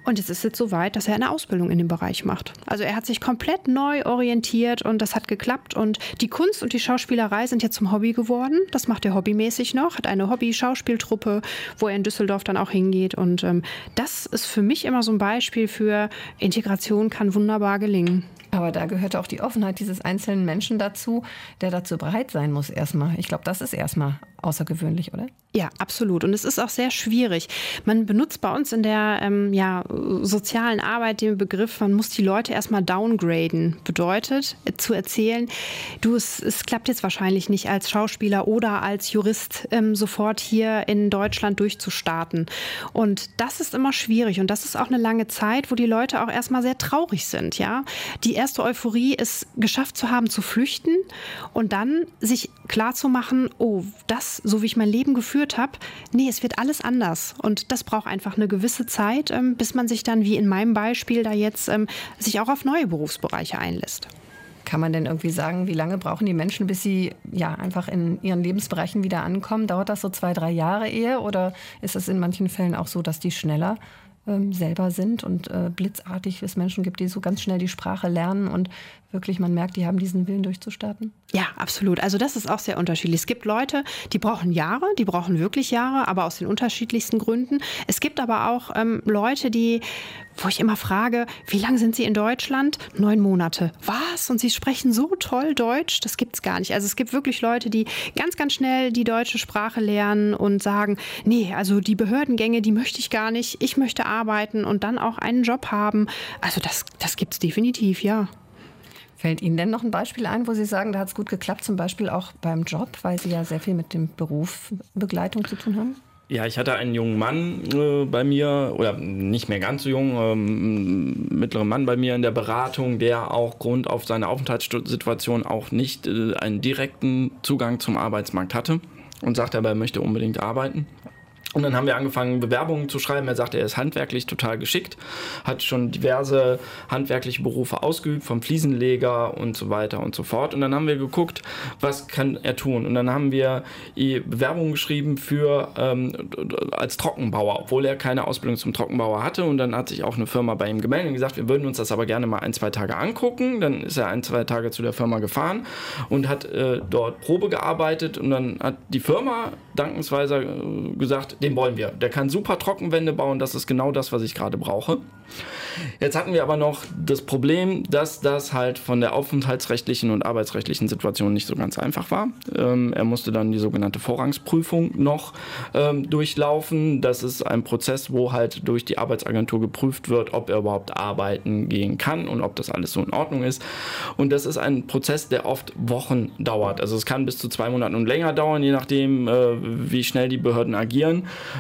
Und es ist jetzt so weit, dass er eine Ausbildung in dem Bereich macht. Also er hat sich komplett neu orientiert und das hat geklappt. Und die Kunst und die Schauspielerei sind jetzt zum Hobby geworden. Das macht er hobbymäßig noch, hat eine Hobby-Schauspieltruppe, wo er in Düsseldorf dann auch hingeht. Und das ist für mich immer so ein Beispiel für Integration kann wunderbar gelingen. Aber da gehört auch die Offenheit dieses einzelnen Menschen dazu, der dazu bereit sein muss erstmal. Ich glaube, das ist erstmal außergewöhnlich, oder? Ja, absolut. Und es ist auch sehr schwierig. Man benutzt bei uns in der sozialen Arbeit den Begriff, man muss die Leute erstmal downgraden. Bedeutet, zu erzählen, es klappt jetzt wahrscheinlich nicht als Schauspieler oder als Jurist sofort hier in Deutschland durchzustarten. Und das ist immer schwierig. Und das ist auch eine lange Zeit, wo die Leute auch erstmal sehr traurig sind. Ja? Die erste Euphorie ist, geschafft zu haben, zu flüchten und dann sich klarzumachen, oh, das, so wie ich mein Leben geführt habe, nee, es wird alles anders. Und das braucht einfach eine gewisse Zeit, bis man sich dann, wie in meinem Beispiel, da jetzt sich auch auf neue Berufsbereiche einlässt. Kann man denn irgendwie sagen, wie lange brauchen die Menschen, bis sie einfach in ihren Lebensbereichen wieder ankommen? Dauert das so 2-3 Jahre eher oder ist es in manchen Fällen auch so, dass die schneller selber sind und blitzartig es Menschen gibt, die so ganz schnell die Sprache lernen und wirklich man merkt, die haben diesen Willen durchzustarten? Ja, absolut. Also das ist auch sehr unterschiedlich. Es gibt Leute, die brauchen Jahre, die brauchen wirklich Jahre, aber aus den unterschiedlichsten Gründen. Es gibt aber auch Leute, wo ich immer frage, wie lange sind sie in Deutschland? 9 Monate. Was? Und sie sprechen so toll Deutsch? Das gibt's gar nicht. Also es gibt wirklich Leute, die ganz, ganz schnell die deutsche Sprache lernen und sagen, nee, also die Behördengänge, die möchte ich gar nicht. Ich möchte arbeiten und dann auch einen Job haben. Also das gibt's definitiv, ja. Fällt Ihnen denn noch ein Beispiel ein, wo Sie sagen, da hat es gut geklappt, zum Beispiel auch beim Job, weil Sie ja sehr viel mit dem Beruf Begleitung zu tun haben? Ja, ich hatte einen jungen Mann bei mir, oder nicht mehr ganz so jung, mittleren Mann bei mir in der Beratung, der auch Grund auf seine Aufenthaltssituation auch nicht einen direkten Zugang zum Arbeitsmarkt hatte und sagte aber, er möchte unbedingt arbeiten. Und dann haben wir angefangen, Bewerbungen zu schreiben. Er sagte, er ist handwerklich total geschickt, hat schon diverse handwerkliche Berufe ausgeübt, vom Fliesenleger und so weiter und so fort. Und dann haben wir geguckt, was kann er tun. Und dann haben wir Bewerbungen geschrieben als Trockenbauer, obwohl er keine Ausbildung zum Trockenbauer hatte. Und dann hat sich auch eine Firma bei ihm gemeldet und gesagt, wir würden uns das aber gerne mal 1-2 Tage angucken. Dann ist er 1-2 Tage zu der Firma gefahren und hat dort Probe gearbeitet. Und dann hat die Firma dankensweise gesagt, den wollen wir. Der kann super Trockenwände bauen, das ist genau das, was ich gerade brauche. Jetzt hatten wir aber noch das Problem, dass das halt von der aufenthaltsrechtlichen und arbeitsrechtlichen Situation nicht so ganz einfach war. Er musste dann die sogenannte Vorrangsprüfung noch durchlaufen. Das ist ein Prozess, wo halt durch die Arbeitsagentur geprüft wird, ob er überhaupt arbeiten gehen kann und ob das alles so in Ordnung ist. Und das ist ein Prozess, der oft Wochen dauert. Also es kann bis zu 2 Monaten und länger dauern, je nachdem, wie schnell die Behörden agieren.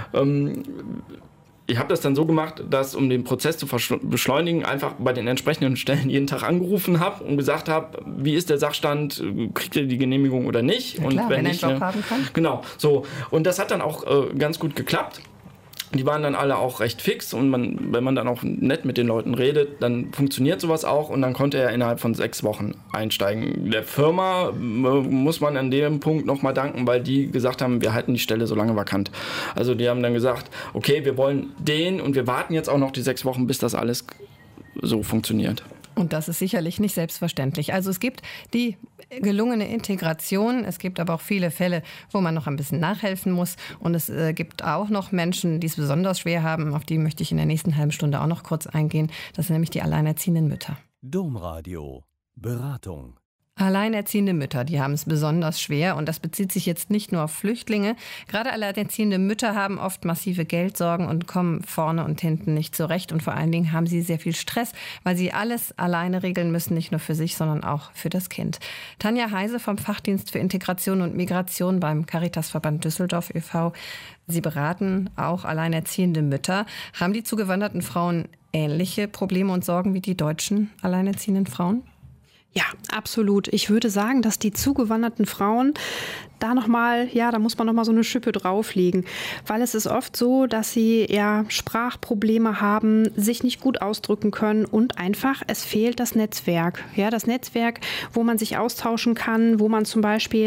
Ich habe das dann so gemacht, dass, um den Prozess zu beschleunigen, einfach bei den entsprechenden Stellen jeden Tag angerufen habe und gesagt habe, wie ist der Sachstand, kriegt ihr die Genehmigung oder nicht? Ja, klar, und wenn nicht, er einen Job haben kann. Genau, so. Und das hat dann auch ganz gut geklappt. Die waren dann alle auch recht fix und wenn man dann auch nett mit den Leuten redet, dann funktioniert sowas auch und dann konnte er innerhalb von 6 Wochen einsteigen. Der Firma muss man an dem Punkt nochmal danken, weil die gesagt haben, wir halten die Stelle so lange vakant. Also die haben dann gesagt, okay, wir wollen den und wir warten jetzt auch noch die 6 Wochen, bis das alles so funktioniert. Und das ist sicherlich nicht selbstverständlich. Also es gibt die gelungene Integration, es gibt aber auch viele Fälle, wo man noch ein bisschen nachhelfen muss. Und es gibt auch noch Menschen, die es besonders schwer haben. Auf die möchte ich in der nächsten halben Stunde auch noch kurz eingehen. Das sind nämlich die alleinerziehenden Mütter. Domradio. Beratung. Alleinerziehende Mütter, die haben es besonders schwer und das bezieht sich jetzt nicht nur auf Flüchtlinge. Gerade alleinerziehende Mütter haben oft massive Geldsorgen und kommen vorne und hinten nicht zurecht und vor allen Dingen haben sie sehr viel Stress, weil sie alles alleine regeln müssen, nicht nur für sich, sondern auch für das Kind. Tanja Heise vom Fachdienst für Integration und Migration beim Caritasverband Düsseldorf e.V. Sie beraten auch alleinerziehende Mütter. Haben die zugewanderten Frauen ähnliche Probleme und Sorgen wie die deutschen alleinerziehenden Frauen? Ja, absolut. Ich würde sagen, dass die zugewanderten Frauen da muss man nochmal so eine Schippe drauflegen. Weil es ist oft so, dass sie Sprachprobleme haben, sich nicht gut ausdrücken können und einfach, es fehlt das Netzwerk. Ja, das Netzwerk, wo man sich austauschen kann, wo man zum Beispiel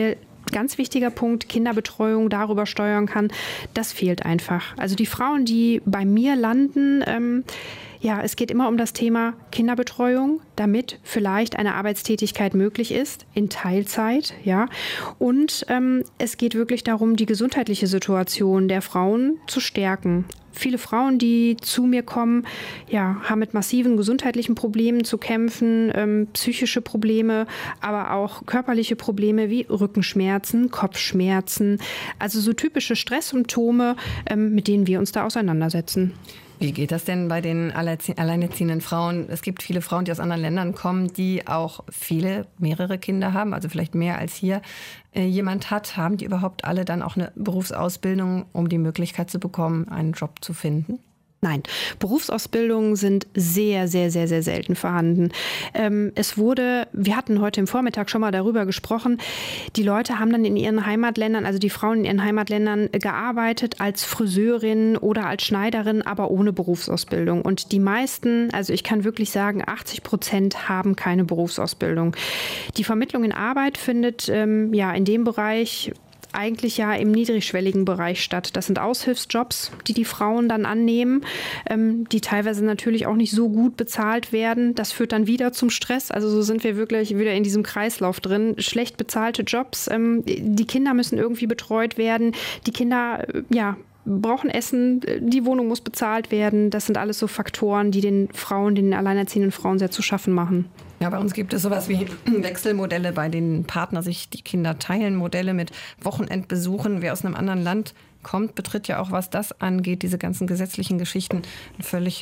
ganz wichtiger Punkt, Kinderbetreuung darüber steuern kann, das fehlt einfach. Also die Frauen, die bei mir landen, es geht immer um das Thema Kinderbetreuung, damit vielleicht eine Arbeitstätigkeit möglich ist, in Teilzeit, ja. Und es geht wirklich darum, die gesundheitliche Situation der Frauen zu stärken. Viele Frauen, die zu mir kommen, haben mit massiven gesundheitlichen Problemen zu kämpfen, psychische Probleme, aber auch körperliche Probleme wie Rückenschmerzen, Kopfschmerzen, also so typische Stresssymptome, mit denen wir uns da auseinandersetzen. Wie geht das denn bei den alleinerziehenden Frauen? Es gibt viele Frauen, die aus anderen Ländern kommen, die auch mehrere Kinder haben, also vielleicht mehr als hier jemand hat. Haben die überhaupt alle dann auch eine Berufsausbildung, um die Möglichkeit zu bekommen, einen Job zu finden? Nein, Berufsausbildungen sind sehr, sehr, sehr, sehr selten vorhanden. Wir hatten heute im Vormittag schon mal darüber gesprochen, die Leute haben dann in ihren Heimatländern, also die Frauen in ihren Heimatländern gearbeitet als Friseurin oder als Schneiderin, aber ohne Berufsausbildung. Und die meisten, also ich kann wirklich sagen, 80% haben keine Berufsausbildung. Die Vermittlung in Arbeit findet in dem Bereich eigentlich im niedrigschwelligen Bereich statt. Das sind Aushilfsjobs, die Frauen dann annehmen, die teilweise natürlich auch nicht so gut bezahlt werden. Das führt dann wieder zum Stress. Also so sind wir wirklich wieder in diesem Kreislauf drin. Schlecht bezahlte Jobs. Die Kinder müssen irgendwie betreut werden. Die Kinder, brauchen Essen. Die Wohnung muss bezahlt werden. Das sind alles so Faktoren, die den alleinerziehenden Frauen sehr zu schaffen machen. Ja, bei uns gibt es sowas wie Wechselmodelle, bei denen Partner sich die Kinder teilen, Modelle mit Wochenendbesuchen. Wer aus einem anderen Land kommt, betritt ja auch, was das angeht, diese ganzen gesetzlichen Geschichten, ein völliges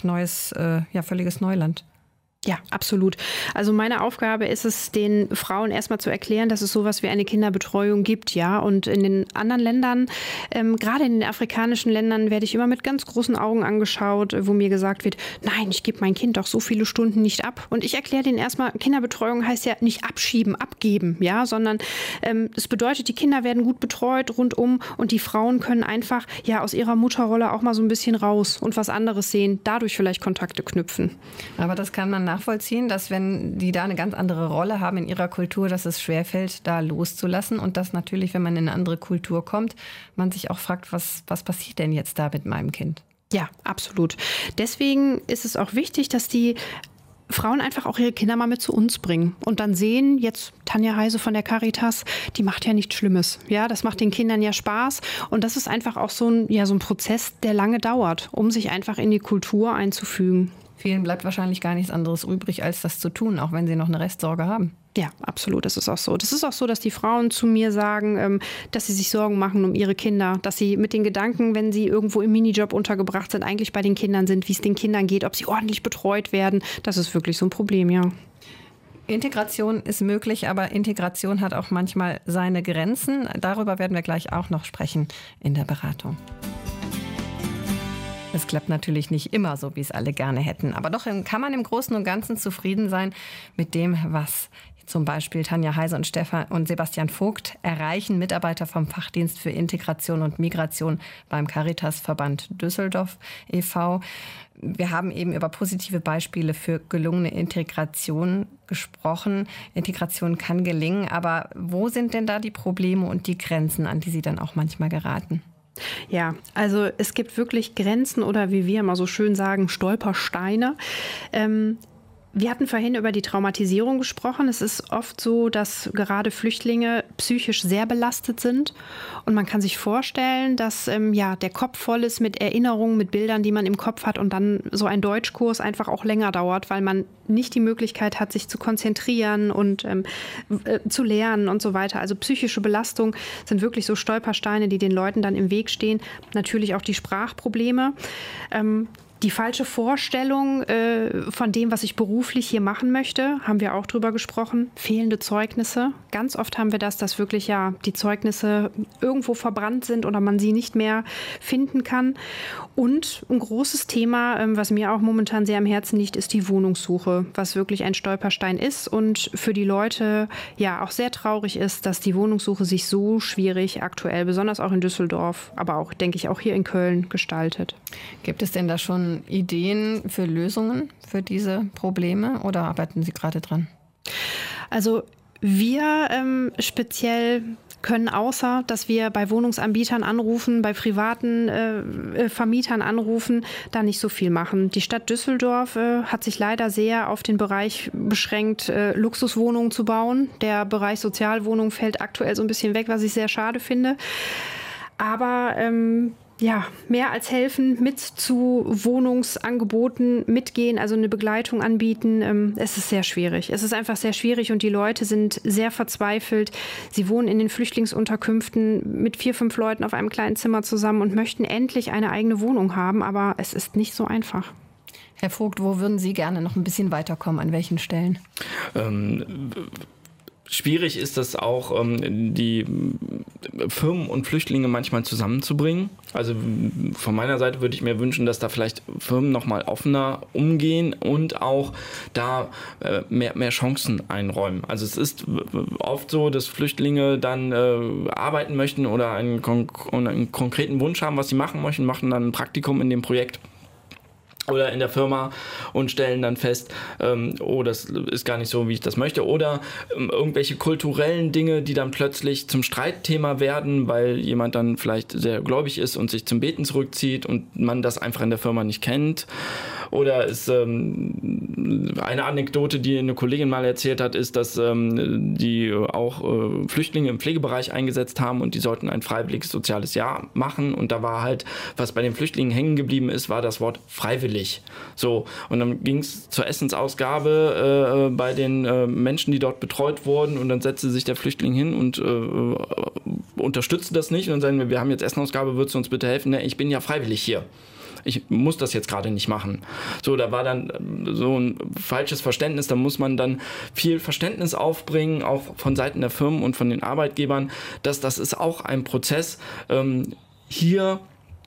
Neuland. Ja, absolut. Also meine Aufgabe ist es, den Frauen erstmal zu erklären, dass es sowas wie eine Kinderbetreuung gibt, ja. Und in den anderen Ländern, gerade in den afrikanischen Ländern, werde ich immer mit ganz großen Augen angeschaut, wo mir gesagt wird, nein, ich gebe mein Kind doch so viele Stunden nicht ab. Und ich erkläre denen erstmal, Kinderbetreuung heißt ja nicht abschieben, abgeben, ja, sondern es bedeutet, die Kinder werden gut betreut rundum und die Frauen können einfach aus ihrer Mutterrolle auch mal so ein bisschen raus und was anderes sehen, dadurch vielleicht Kontakte knüpfen. Aber das kann man nachvollziehen, dass wenn die da eine ganz andere Rolle haben in ihrer Kultur, dass es schwerfällt, da loszulassen und dass natürlich, wenn man in eine andere Kultur kommt, man sich auch fragt, was passiert denn jetzt da mit meinem Kind? Ja, absolut. Deswegen ist es auch wichtig, dass die Frauen einfach auch ihre Kinder mal mit zu uns bringen und dann sehen, jetzt Tanja Heise von der Caritas, die macht ja nichts Schlimmes. Ja, das macht den Kindern ja Spaß und das ist einfach auch so ein Prozess, der lange dauert, um sich einfach in die Kultur einzufügen. Vielen bleibt wahrscheinlich gar nichts anderes übrig, als das zu tun, auch wenn sie noch eine Restsorge haben. Ja, absolut. Das ist auch so. Das ist auch so, dass die Frauen zu mir sagen, dass sie sich Sorgen machen um ihre Kinder, dass sie mit den Gedanken, wenn sie irgendwo im Minijob untergebracht sind, eigentlich bei den Kindern sind, wie es den Kindern geht, ob sie ordentlich betreut werden. Das ist wirklich so ein Problem, ja. Integration ist möglich, aber Integration hat auch manchmal seine Grenzen. Darüber werden wir gleich auch noch sprechen in der Beratung. Es klappt natürlich nicht immer so, wie es alle gerne hätten. Aber doch kann man im Großen und Ganzen zufrieden sein mit dem, was zum Beispiel Tanja Heise und Sebastian Vogt erreichen, Mitarbeiter vom Fachdienst für Integration und Migration beim Caritasverband Düsseldorf e.V. Wir haben eben über positive Beispiele für gelungene Integration gesprochen. Integration kann gelingen, aber wo sind denn da die Probleme und die Grenzen, an die Sie dann auch manchmal geraten? Ja, also es gibt wirklich Grenzen oder wie wir immer so schön sagen, Stolpersteine. Wir hatten vorhin über die Traumatisierung gesprochen. Es ist oft so, dass gerade Flüchtlinge psychisch sehr belastet sind. Und man kann sich vorstellen, dass der Kopf voll ist mit Erinnerungen, mit Bildern, die man im Kopf hat. Und dann so ein Deutschkurs einfach auch länger dauert, weil man nicht die Möglichkeit hat, sich zu konzentrieren und zu lernen und so weiter. Also psychische Belastung sind wirklich so Stolpersteine, die den Leuten dann im Weg stehen. Natürlich auch die Sprachprobleme. Die falsche Vorstellung von dem, was ich beruflich hier machen möchte, haben wir auch drüber gesprochen. Fehlende Zeugnisse. Ganz oft haben wir das, dass wirklich die Zeugnisse irgendwo verbrannt sind oder man sie nicht mehr finden kann. Und ein großes Thema, was mir auch momentan sehr am Herzen liegt, ist die Wohnungssuche, was wirklich ein Stolperstein ist und für die Leute auch sehr traurig ist, dass die Wohnungssuche sich so schwierig aktuell, besonders auch in Düsseldorf, aber auch, denke ich, auch hier in Köln gestaltet. Gibt es denn da schon Ideen für Lösungen für diese Probleme oder arbeiten Sie gerade dran? Also wir speziell können, außer dass wir bei Wohnungsanbietern anrufen, bei privaten Vermietern anrufen, da nicht so viel machen. Die Stadt Düsseldorf hat sich leider sehr auf den Bereich beschränkt, Luxuswohnungen zu bauen. Der Bereich Sozialwohnungen fällt aktuell so ein bisschen weg, was ich sehr schade finde. Aber mehr als helfen, mit zu Wohnungsangeboten mitgehen, also eine Begleitung anbieten. Es ist sehr schwierig. Es ist einfach sehr schwierig und die Leute sind sehr verzweifelt. Sie wohnen in den Flüchtlingsunterkünften mit 4, 5 Leuten auf einem kleinen Zimmer zusammen und möchten endlich eine eigene Wohnung haben, aber es ist nicht so einfach. Herr Vogt, wo würden Sie gerne noch ein bisschen weiterkommen? An welchen Stellen? Schwierig ist es auch, die Firmen und Flüchtlinge manchmal zusammenzubringen. Also von meiner Seite würde ich mir wünschen, dass da vielleicht Firmen noch mal offener umgehen und auch da mehr Chancen einräumen. Also es ist oft so, dass Flüchtlinge dann arbeiten möchten oder einen konkreten Wunsch haben, was sie machen möchten, machen dann ein Praktikum in dem Projekt oder in der Firma und stellen dann fest, das ist gar nicht so, wie ich das möchte. Oder irgendwelche kulturellen Dinge, die dann plötzlich zum Streitthema werden, weil jemand dann vielleicht sehr gläubig ist und sich zum Beten zurückzieht und man das einfach in der Firma nicht kennt. Oder ist eine Anekdote, die eine Kollegin mal erzählt hat, ist, dass die auch Flüchtlinge im Pflegebereich eingesetzt haben und die sollten ein freiwilliges soziales Jahr machen. Und da war halt, was bei den Flüchtlingen hängen geblieben ist, war das Wort freiwillig. So, und dann ging es zur Essensausgabe bei den Menschen, die dort betreut wurden, und dann setzte sich der Flüchtling hin und unterstützte das nicht. Und dann sagen wir haben jetzt Essensausgabe, würdest du uns bitte helfen? Ne, ich bin ja freiwillig hier. Ich muss das jetzt gerade nicht machen. So, da war dann so ein falsches Verständnis. Da muss man dann viel Verständnis aufbringen, auch von Seiten der Firmen und von den Arbeitgebern, dass das ist auch ein Prozess, hier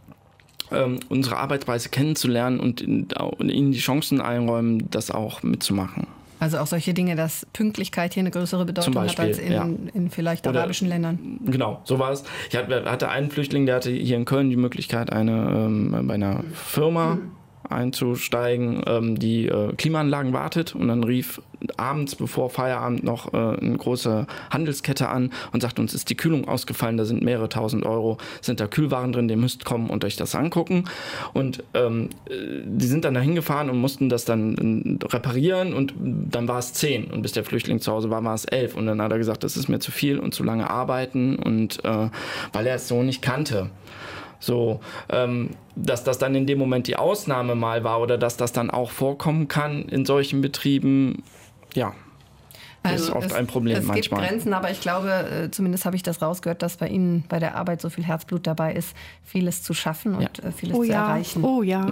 unsere Arbeitsweise kennenzulernen und ihnen die Chancen einräumen, das auch mitzumachen. Also auch solche Dinge, dass Pünktlichkeit hier eine größere Bedeutung hat als in vielleicht arabischen Ländern. Genau, so war es. Ich hatte einen Flüchtling, der hatte hier in Köln die Möglichkeit, bei einer Firma einzusteigen, die Klimaanlagen wartet, und dann rief abends bevor Feierabend noch eine große Handelskette an und sagt, uns ist die Kühlung ausgefallen, da sind mehrere tausend Euro, sind da Kühlwaren drin, ihr müsst kommen und euch das angucken. Und die sind dann da hingefahren und mussten das dann reparieren, und dann war es 10 und bis der Flüchtling zu Hause war es 11, und dann hat er gesagt, das ist mir zu viel und zu lange arbeiten, und weil er es so nicht kannte. So, dass das dann in dem Moment die Ausnahme mal war oder dass das dann auch vorkommen kann in solchen Betrieben, ja, das ist oft ein Problem manchmal. Es gibt Grenzen, aber ich glaube, zumindest habe ich das rausgehört, dass bei Ihnen bei der Arbeit so viel Herzblut dabei ist, vieles zu schaffen und vieles zu erreichen. Oh ja.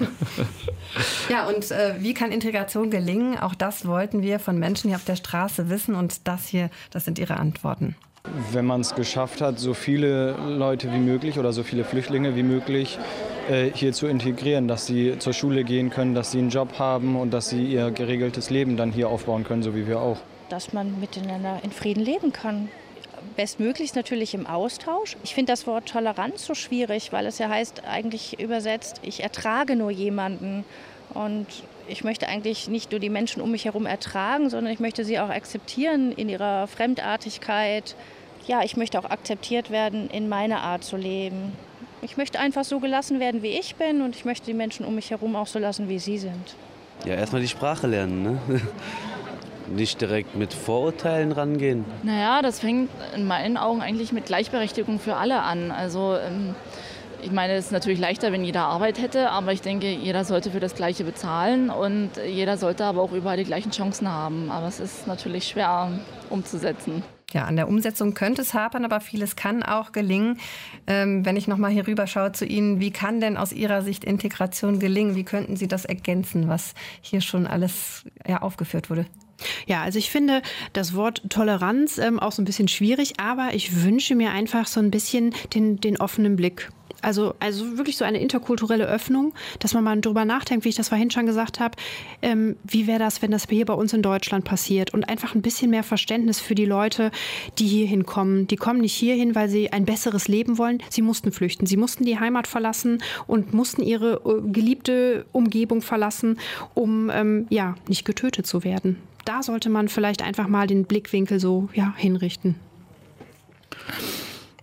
Ja, und wie kann Integration gelingen? Auch das wollten wir von Menschen hier auf der Straße wissen, und das sind Ihre Antworten. Wenn man es geschafft hat, so viele Leute wie möglich oder so viele Flüchtlinge wie möglich hier zu integrieren, dass sie zur Schule gehen können, dass sie einen Job haben und dass sie ihr geregeltes Leben dann hier aufbauen können, so wie wir auch. Dass man miteinander in Frieden leben kann. Bestmöglichst natürlich im Austausch. Ich finde das Wort Toleranz so schwierig, weil es ja heißt, eigentlich übersetzt, ich ertrage nur jemanden. Und ich möchte eigentlich nicht nur die Menschen um mich herum ertragen, sondern ich möchte sie auch akzeptieren in ihrer Fremdartigkeit. Ja, ich möchte auch akzeptiert werden in meiner Art zu leben. Ich möchte einfach so gelassen werden, wie ich bin, und ich möchte die Menschen um mich herum auch so lassen, wie sie sind. Ja, erstmal die Sprache lernen, ne? Nicht direkt mit Vorurteilen rangehen. Naja, das fängt in meinen Augen eigentlich mit Gleichberechtigung für alle an. Also ich meine, es ist natürlich leichter, wenn jeder Arbeit hätte, aber ich denke, jeder sollte für das Gleiche bezahlen und jeder sollte aber auch überall die gleichen Chancen haben. Aber es ist natürlich schwer umzusetzen. Ja, an der Umsetzung könnte es hapern, aber vieles kann auch gelingen. Wenn ich noch mal hier rüber schaue zu Ihnen, wie kann denn aus Ihrer Sicht Integration gelingen? Wie könnten Sie das ergänzen, was hier schon alles aufgeführt wurde? Ja, also ich finde das Wort Toleranz auch so ein bisschen schwierig, aber ich wünsche mir einfach so ein bisschen den offenen Blick. Also wirklich so eine interkulturelle Öffnung, dass man mal drüber nachdenkt, wie ich das vorhin schon gesagt habe, wie wäre das, wenn das hier bei uns in Deutschland passiert, und einfach ein bisschen mehr Verständnis für die Leute, die hierhin kommen. Die kommen nicht hierhin, weil sie ein besseres Leben wollen. Sie mussten flüchten, sie mussten die Heimat verlassen und mussten ihre geliebte Umgebung verlassen, um nicht getötet zu werden. Da sollte man vielleicht einfach mal den Blickwinkel so hinrichten.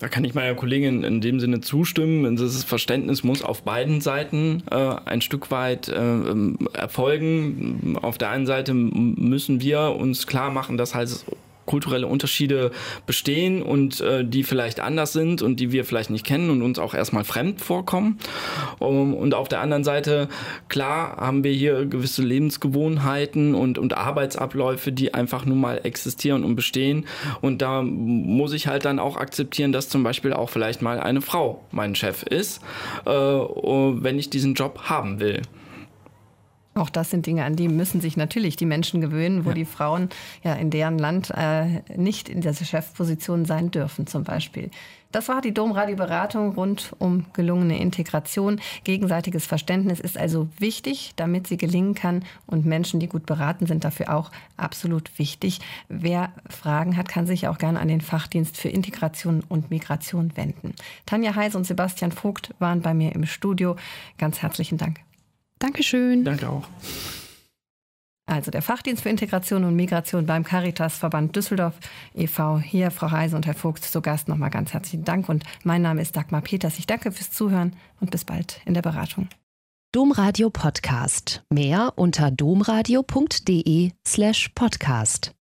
Da kann ich meiner Kollegin in dem Sinne zustimmen. Das Verständnis muss auf beiden Seiten ein Stück weit erfolgen. Auf der einen Seite müssen wir uns klar machen, dass halt kulturelle Unterschiede bestehen und die vielleicht anders sind und die wir vielleicht nicht kennen und uns auch erstmal fremd vorkommen. Und auf der anderen Seite, klar, haben wir hier gewisse Lebensgewohnheiten und Arbeitsabläufe, die einfach nun mal existieren und bestehen. Und da muss ich halt dann auch akzeptieren, dass zum Beispiel auch vielleicht mal eine Frau mein Chef ist, wenn ich diesen Job haben will. Auch das sind Dinge, an die müssen sich natürlich die Menschen gewöhnen, wo die Frauen ja in deren Land nicht in dieser Chefposition sein dürfen zum Beispiel. Das war die Domradio-Beratung rund um gelungene Integration. Gegenseitiges Verständnis ist also wichtig, damit sie gelingen kann. Und Menschen, die gut beraten sind, dafür auch absolut wichtig. Wer Fragen hat, kann sich auch gerne an den Fachdienst für Integration und Migration wenden. Tanja Heise und Sebastian Vogt waren bei mir im Studio. Ganz herzlichen Dank. Dankeschön. Danke auch. Also der Fachdienst für Integration und Migration beim Caritas-Verband Düsseldorf e.V. Hier, Frau Heise und Herr Vogt zu Gast. Nochmal ganz herzlichen Dank. Und mein Name ist Dagmar Peters. Ich danke fürs Zuhören und bis bald in der Beratung. Domradio Podcast. Mehr unter domradio.de/podcast.